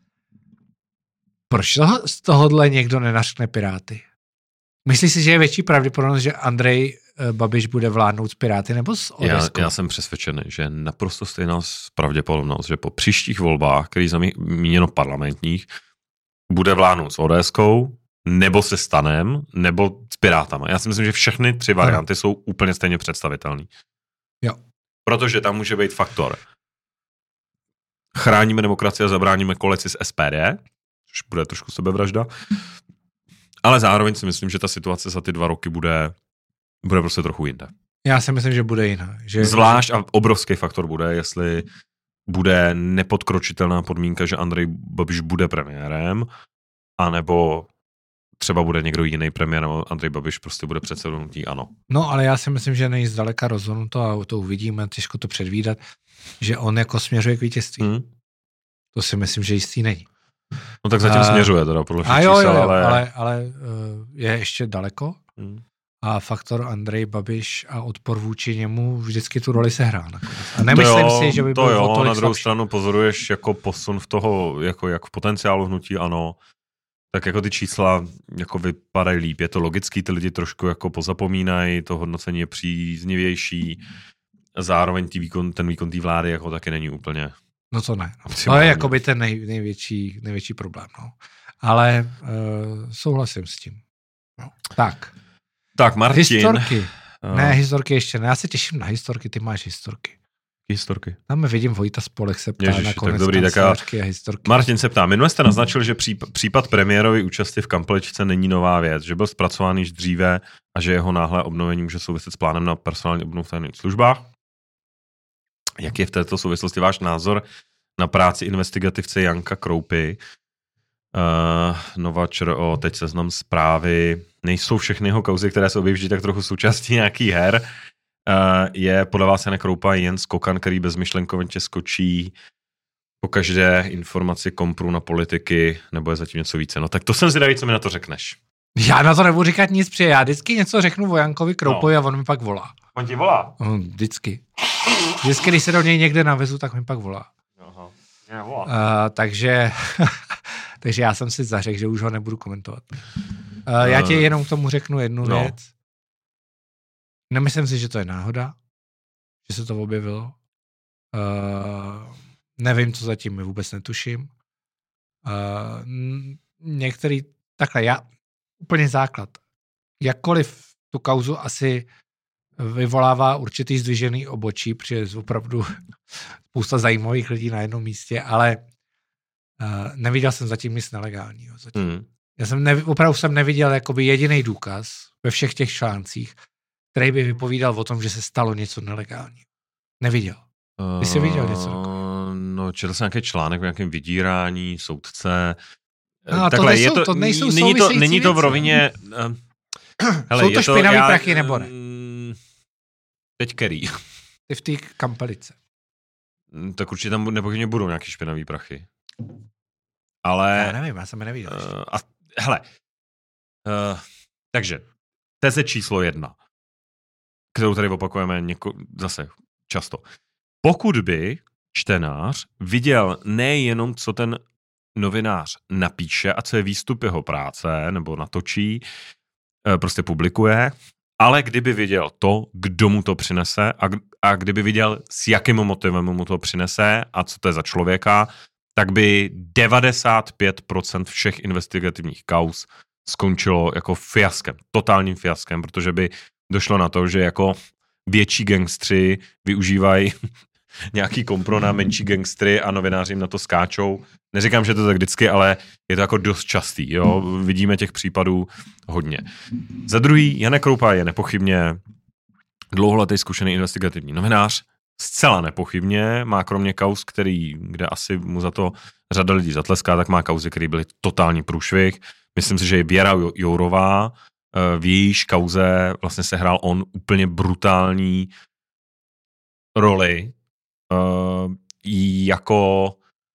proč toho, z tohohle někdo nenařkne Piráty? Myslíš si, že je větší pravděpodobnost, že Andrej Babiš bude vládnout s Piráty nebo s O D S? Já, já jsem přesvědčený, že je naprosto stejná pravděpodobnost, že po příštích volbách, který je míněno parlamentních, bude vládnout s ODSkou, nebo se Stanem, nebo s Pirátama. Já si myslím, že všechny tři varianty ano. jsou úplně stejně představitelné. Jo. Protože tam může být faktor. Chráníme demokracii a zabráníme koalici s S P D, což bude trošku sebevražda. Ale zároveň si myslím, že ta situace za ty dva roky bude, bude prostě trochu jinde. Já si myslím, že bude jiná. Že... Zvlášť a obrovský faktor bude, jestli bude nepodkročitelná podmínka, že Andrej Babiš bude premiérem, anebo třeba bude někdo jiný premiér, nebo Andrej Babiš prostě bude předsedou hnutí ANO. No, ale já si myslím, že není zdaleka rozhodnuto a to uvidíme, těžko to předvídat, že on jako směřuje k vítězství. Hmm. To si myslím, že jistý není. No tak zatím uh, směřuje teda podle všech čísel, jo, jo, ale... ale, ale uh, je ještě daleko hmm. a faktor Andrej Babiš a odpor vůči němu vždycky tu roli sehrá nakonec. A nemyslím jo, si, že by to byl jo, o tolik na druhou slabší. stranu pozoruješ jako posun v toho, jako, jako v potenciálu hnutí ANO, tak jako ty čísla jako vypadají líp. Je to logický, ty lidi trošku jako pozapomínají, to hodnocení je příznivější, zároveň tý výkon, ten výkon té vlády jako taky není úplně... No to ne. No. To je jakoby ten nej, největší, největší problém. No. Ale uh, souhlasím s tím. No. Tak. Tak, Martin. Historky. Uh. Ne, historky ještě ne. Já se těším na historky, ty máš historky. Historky. Tam vidím Vojta Spolek se ptá Ježiši, na konec dobrý, kancelářky a historky. Martin se ptá, minule jste naznačil, že případ premiérovy účasti v kampeličce není nová věc, že byl zpracován již dříve a že jeho náhlé obnovení může souviset s plánem na personální obnovu v tajných službách. Jak je v této souvislosti váš názor na práci investigativce Janka Kroupy? Uh, Nova ČRO, teď seznam zprávy. Nejsou všechny jeho kauzy, které se objeví vždy tak trochu součástí nějaký her. Uh, je podle vás Jan Kroupa jen skokan, který bezmyšlenkovitě skočí po každé informaci kompru na politiky, nebo je zatím něco více? No tak to jsem zvědavý, co mi na to řekneš. Já na to nebudu říkat nic, protože já vždycky něco řeknu o Jankovi Kroupovi no. a on mi pak volá. On ti volá? No, vždycky. Vždycky, když se do něj někde navezu, tak mi pak volá. Aha. Já volá. Uh, takže, takže já jsem si zařekl, že už ho nebudu komentovat. Uh, já ti jenom k tomu řeknu jednu no. věc. Nemyslím si, že to je náhoda, že se to objevilo. Uh, nevím, co zatím, my vůbec netuším. Uh, některý, takhle, já, úplně základ. Jakkoliv tu kauzu asi vyvolává určitý zdvižený obočí, protože je opravdu spousta zajímavých lidí na jednom místě, ale uh, neviděl jsem zatím nic nelegálního. Zatím. Mm. Já jsem nevi, opravdu jsem neviděl jakoby jediný důkaz ve všech těch článcích, který by vypovídal o tom, že se stalo něco nelegálního. Neviděl. Ty jsi viděl něco takového? No, četl jsem nějaký článek o nějakém vydírání, soudce. No, takhle, to, nejsou, je to, to nejsou není to, není to v rovině... Uh, hele, jsou to špinavý prachy nebo ne? Teď který? Ty v té kampelice. Tak určitě tam nepochybně budou nějaký špinavý prachy. Ale... Já nevím, já jsem je neviděl. Uh, a, hele. Uh, takže, teze číslo jedna, kterou tady opakujeme něko, zase často. Pokud by čtenář viděl nejenom, co ten novinář napíše a co je výstup jeho práce, nebo natočí, prostě publikuje, ale kdyby viděl to, kdo mu to přinese a, a kdyby viděl, s jakým motivem mu to přinese a co to je za člověka, tak by devadesát pět procent všech investigativních kauz skončilo jako fiaskem, totálním fiaskem, protože by došlo na to, že jako větší gangstři využívají nějaký kompro na menší gangstry a novináři jim na to skáčou. Neříkám, že to tak vždycky, ale je to jako dost častý. Jo? Vidíme těch případů hodně. Za druhý, Janek Kroupa je nepochybně dlouholetý zkušený investigativní novinář. Zcela nepochybně má kromě kauz, který, kde asi mu za to řada lidí zatleská, tak má kauzy, které byly totální průšvih. Myslím si, že i Věra Jourová v jejíž kauze vlastně sehrál on úplně brutální roli jako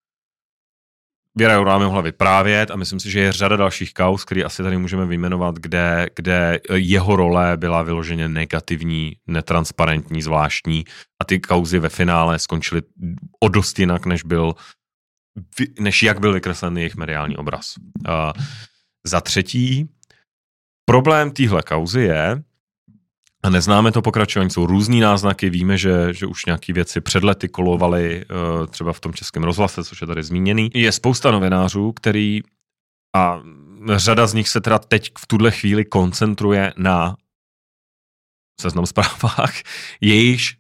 Věra Jourová mohla vyprávět a myslím si, že je řada dalších kauz, který asi tady můžeme vyjmenovat, kde, kde jeho role byla vyloženě negativní, netransparentní, zvláštní a ty kauzy ve finále skončily o dost jinak, než byl, než jak byl vykreslený jejich mediální obraz. Uh, za třetí, problém téhle kauzy je, a neznáme to pokračování, jsou různý náznaky, víme, že, že už nějaké věci před lety kolovaly, uh, třeba v tom Českém rozhlase, což je tady zmíněný. Je spousta novinářů, který, a řada z nich se teda teď v tuhle chvíli koncentruje na Seznam Zprávách, jejíž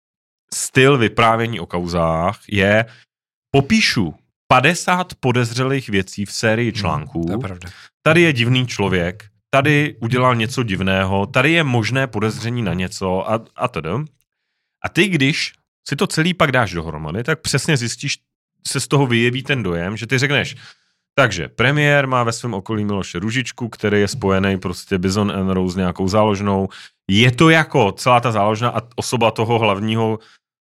styl vyprávění o kauzách je popíšu padesát podezřelých věcí v sérii článků. Hmm, to je pravda. Tady je divný člověk, tady udělal něco divného, tady je možné podezření na něco a, a tedy. A ty, když si to celý pak dáš dohromady, tak přesně zjistíš, se z toho vyjeví ten dojem, že ty řekneš, takže premiér má ve svém okolí Miloše Růžičku, který je spojený prostě Bison and Rose s nějakou záložnou. Je to jako celá ta záložna a osoba toho hlavního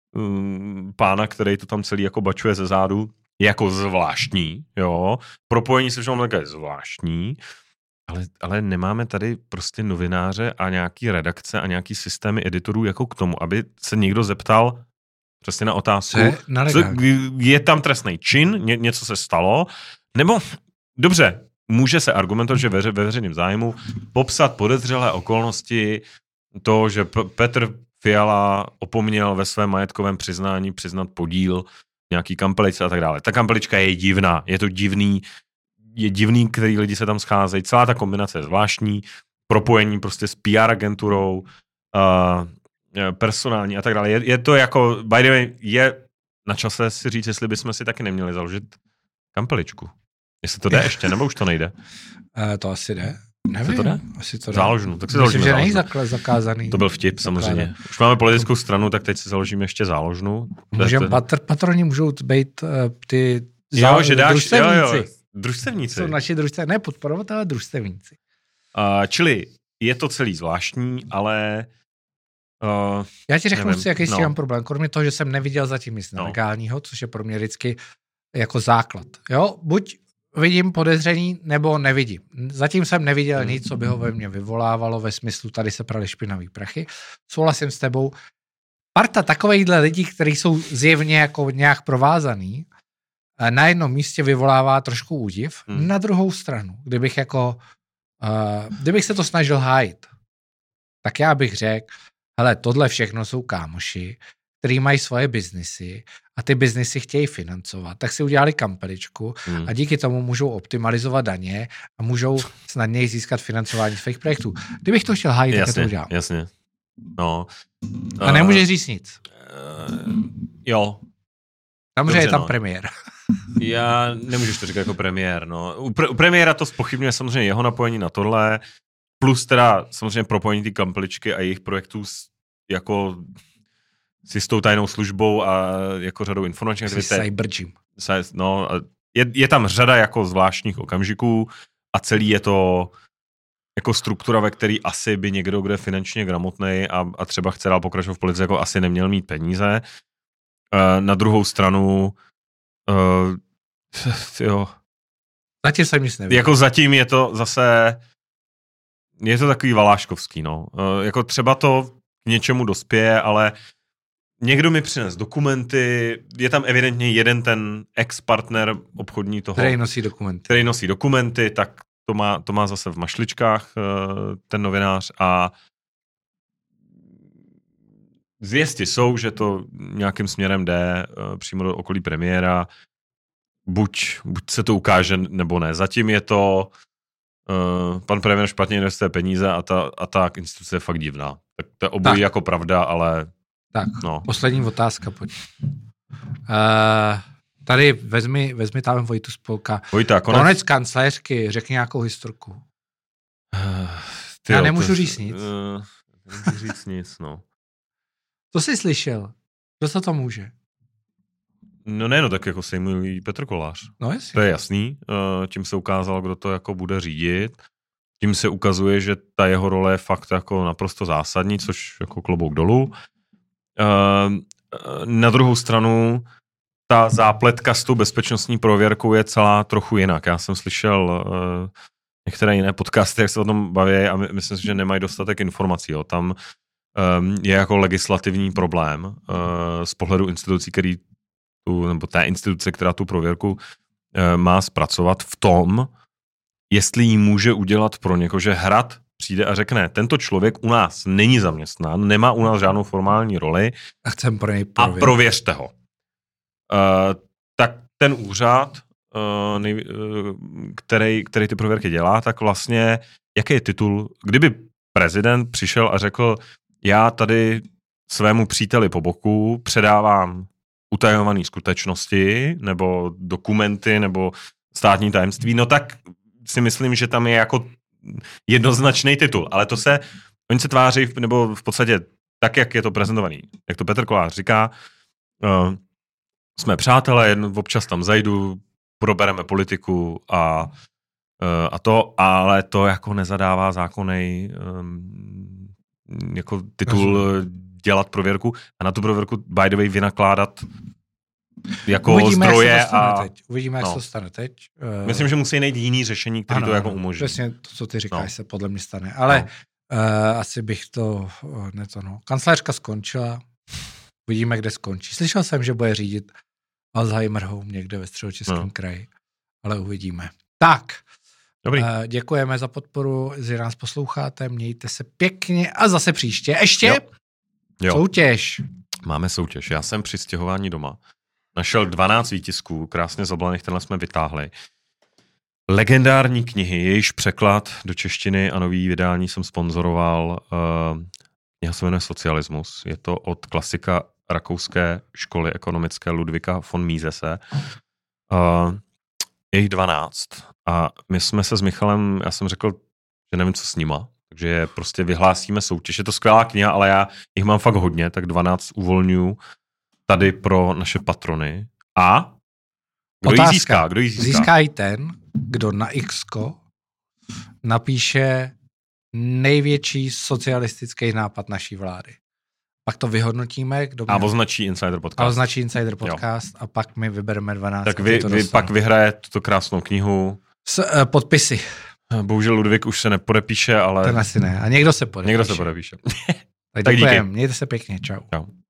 um, pána, který to tam celý jako bačuje ze zádu, je jako zvláštní, jo. Propojení se všem také zvláštní. Ale, ale nemáme tady prostě novináře a nějaký redakce a nějaký systémy editorů jako k tomu, aby se někdo zeptal přesně na otázku, je, co, je tam trestný čin, ně, něco se stalo, nebo dobře, může se argumentovat, že ve, ve veřejném zájmu popsat podezřelé okolnosti, to, že P- Petr Fiala opomněl ve svém majetkovém přiznání přiznat podíl nějaký kampeličce a tak dále. Ta kampelička je divná, je to divný, je divný, který lidi se tam scházejí. Celá ta kombinace je zvláštní. Propojení prostě s P R agenturou, uh, personální a tak dále. Je, je to jako, by the way, je na čase si říct, jestli bychom si taky neměli založit kampeličku. Jestli to jde ještě, nebo už to nejde? Uh, to asi jde. Nevím. To jde? Asi to jde. Záložnu. Tak si Myslím, založíme že není záložnu. zakázaný. To byl vtip, samozřejmě. Už máme politickou stranu, tak teď si založíme ještě záložnu. Můžeme, patr, patroni můžou být uh, ty jo, že dáš, družstevníci. Jo, jo. Družstevníci. Jsou naši družstevníci, ne podporovat, ale družstevníci. Uh, čili je to celý zvláštní, ale... Uh, Já ti řeknu, nevím, jaký no. s tím mám problém. Kromě toho, že jsem neviděl zatím nic no. nelegálního, což je pro mě vždycky jako základ. Jo, buď vidím podezření, nebo nevidím. Zatím jsem neviděl hmm. nic, co by ho ve mně vyvolávalo ve smyslu, tady se praly špinavý prachy. Souhlasím s tebou. Parta takovejhle lidí, kteří jsou zjevně jako nějak provázaný, na jednom místě vyvolává trošku údiv. Hmm. Na druhou stranu, kdybych jako, uh, kdybych se to snažil hájit, tak já bych řekl, hele, tohle všechno jsou kámoši, který mají svoje biznisy a ty biznisy chtějí financovat, tak si udělali kampeličku hmm. a díky tomu můžou optimalizovat daně a můžou snadněji získat financování svých projektů. Kdybych to chtěl hájit, jasně, tak to udělám. Jasně, no. A nemůžeš říct nic. Uh, jo. Samozřejmě je tam no. premiér. Já nemůžeš to říkat jako premiér, no. U, pre, u premiéra to zpochybňuje samozřejmě jeho napojení na tohle, plus teda samozřejmě propojení ty kampeličky a jejich projektů s, jako s jistou tajnou službou a jako řadou informačních aktivit. Cybergym. No, je, je tam řada jako zvláštních okamžiků a celý je to jako struktura, ve který asi by někdo, kdo je finančně gramotnej a, a třeba chce dál pokračovat v politice, jako asi neměl mít peníze. Uh, na druhou stranu uh, jo. Zatím jsem nic nevěděl. Jako zatím je to zase je to takový valáškovský, no. Uh, jako třeba to k něčemu dospěje, ale někdo mi přines dokumenty, je tam evidentně jeden ten ex-partner obchodní toho, který nosí dokumenty. Který nosí dokumenty, tak to má, to má zase v mašličkách ten novinář a zvěsti jsou, že to nějakým směrem jde přímo do okolí premiéra. Buď, buď se to ukáže, nebo ne. Zatím je to uh, pan premiér špatně investuje peníze a ta, a ta instituce je fakt divná. Tak to je obojí tak. Jako pravda, ale tak, no. Poslední otázka, pojď. Uh, tady vezmi, vezmi tam Vojtu Spolka. Vojta, konec. konec kancléřky, řekni nějakou historku. Uh, Já nemůžu to, říct nic. Uh, nemůžu říct nic, no. To jsi slyšel? Kdo se to může? No ne, no tak jako sejmulí Petr Kolář. No jasně. To je jasný, uh, tím se ukázalo, kdo to jako bude řídit. tím se ukazuje, že ta jeho role je fakt jako naprosto zásadní, což jako klobouk dolů. Na druhou stranu ta zápletka s tou bezpečnostní prověrkou je celá trochu jinak. Já jsem slyšel některé jiné podcasty, jak se o tom baví a myslím si, že nemají dostatek informací. Jo. Tam je jako legislativní problém z pohledu institucí, který tu, nebo té instituce, která tu prověrku má zpracovat v tom, jestli ji může udělat pro někoho, že Hrad přijde a řekne, tento člověk u nás není zaměstnán, nemá u nás žádnou formální roli a, chcem pro něj a prověřte ho. Uh, tak ten úřad, uh, nej, uh, který, který ty prověrky dělá, tak vlastně, jaký je titul, kdyby prezident přišel a řekl, já tady svému příteli po boku předávám utajované skutečnosti, nebo dokumenty, nebo státní tajemství, no tak si myslím, že tam je jako jednoznačný titul, ale to se, oni se tváří, nebo v podstatě tak, jak je to prezentovaný, jak to Petr Kolář říká, uh, jsme přátelé, jen občas tam zajdu, probereme politiku a, uh, a to, ale to jako nezadává zákonnej um, jako titul dělat prověrku a na tu prověrku by the way vynakládat jako Uvidíme, zdroje jak se to a... teď. Uvidíme, jak no. se to stane teď. Myslím, že musí najít jiný řešení, který ano, to jako ano, umožní. Přesně to, co ty říkáš, no. se podle mě stane. Ale no. uh, asi bych to... Uh, ne to no. Kancelářka skončila. Uvidíme, kde skončí. Slyšel jsem, že bude řídit Alzheimer Home někde ve Středočeském no. kraji. Ale uvidíme. Tak. Dobrý. Uh, děkujeme za podporu, že nás posloucháte. Mějte se pěkně a zase příště. Ještě jo. Jo. soutěž. Máme soutěž. Já jsem při stěhování doma našel dvanáct výtisků, krásně zabalených, tenhle jsme vytáhli. Legendární knihy, jejíž překlad do češtiny a nový vydání jsem sponzoroval. Uh, kniha se jmenuje Socialismus. Je to od klasika rakouské školy ekonomické Ludvíka von Misese. Uh, je jich dvanáct. A my jsme se s Michalem, já jsem řekl, že nevím, co s nima, takže je prostě vyhlásíme soutěž. Je to skvělá kniha, ale já jich mám fakt hodně, tak dvanáct uvolňuju tady pro naše patrony. A kdo Otázka. ji získá? Kdo ji získá? Získá ji ten, kdo na X-ko napíše největší socialistický nápad naší vlády. Pak to vyhodnotíme. Kdo a označí Insider Podcast. A označí Insider Podcast jo. A pak my vybereme dvanáct. Tak vy, vy pak vyhraje tuto krásnou knihu. S uh, podpisy. Bohužel Ludvík už se nepodepíše, ale... Ten asi ne. A někdo se podepíše. Někdo se podepíše. Tak děkujem. Mějte se pěkně. Čau. Čau.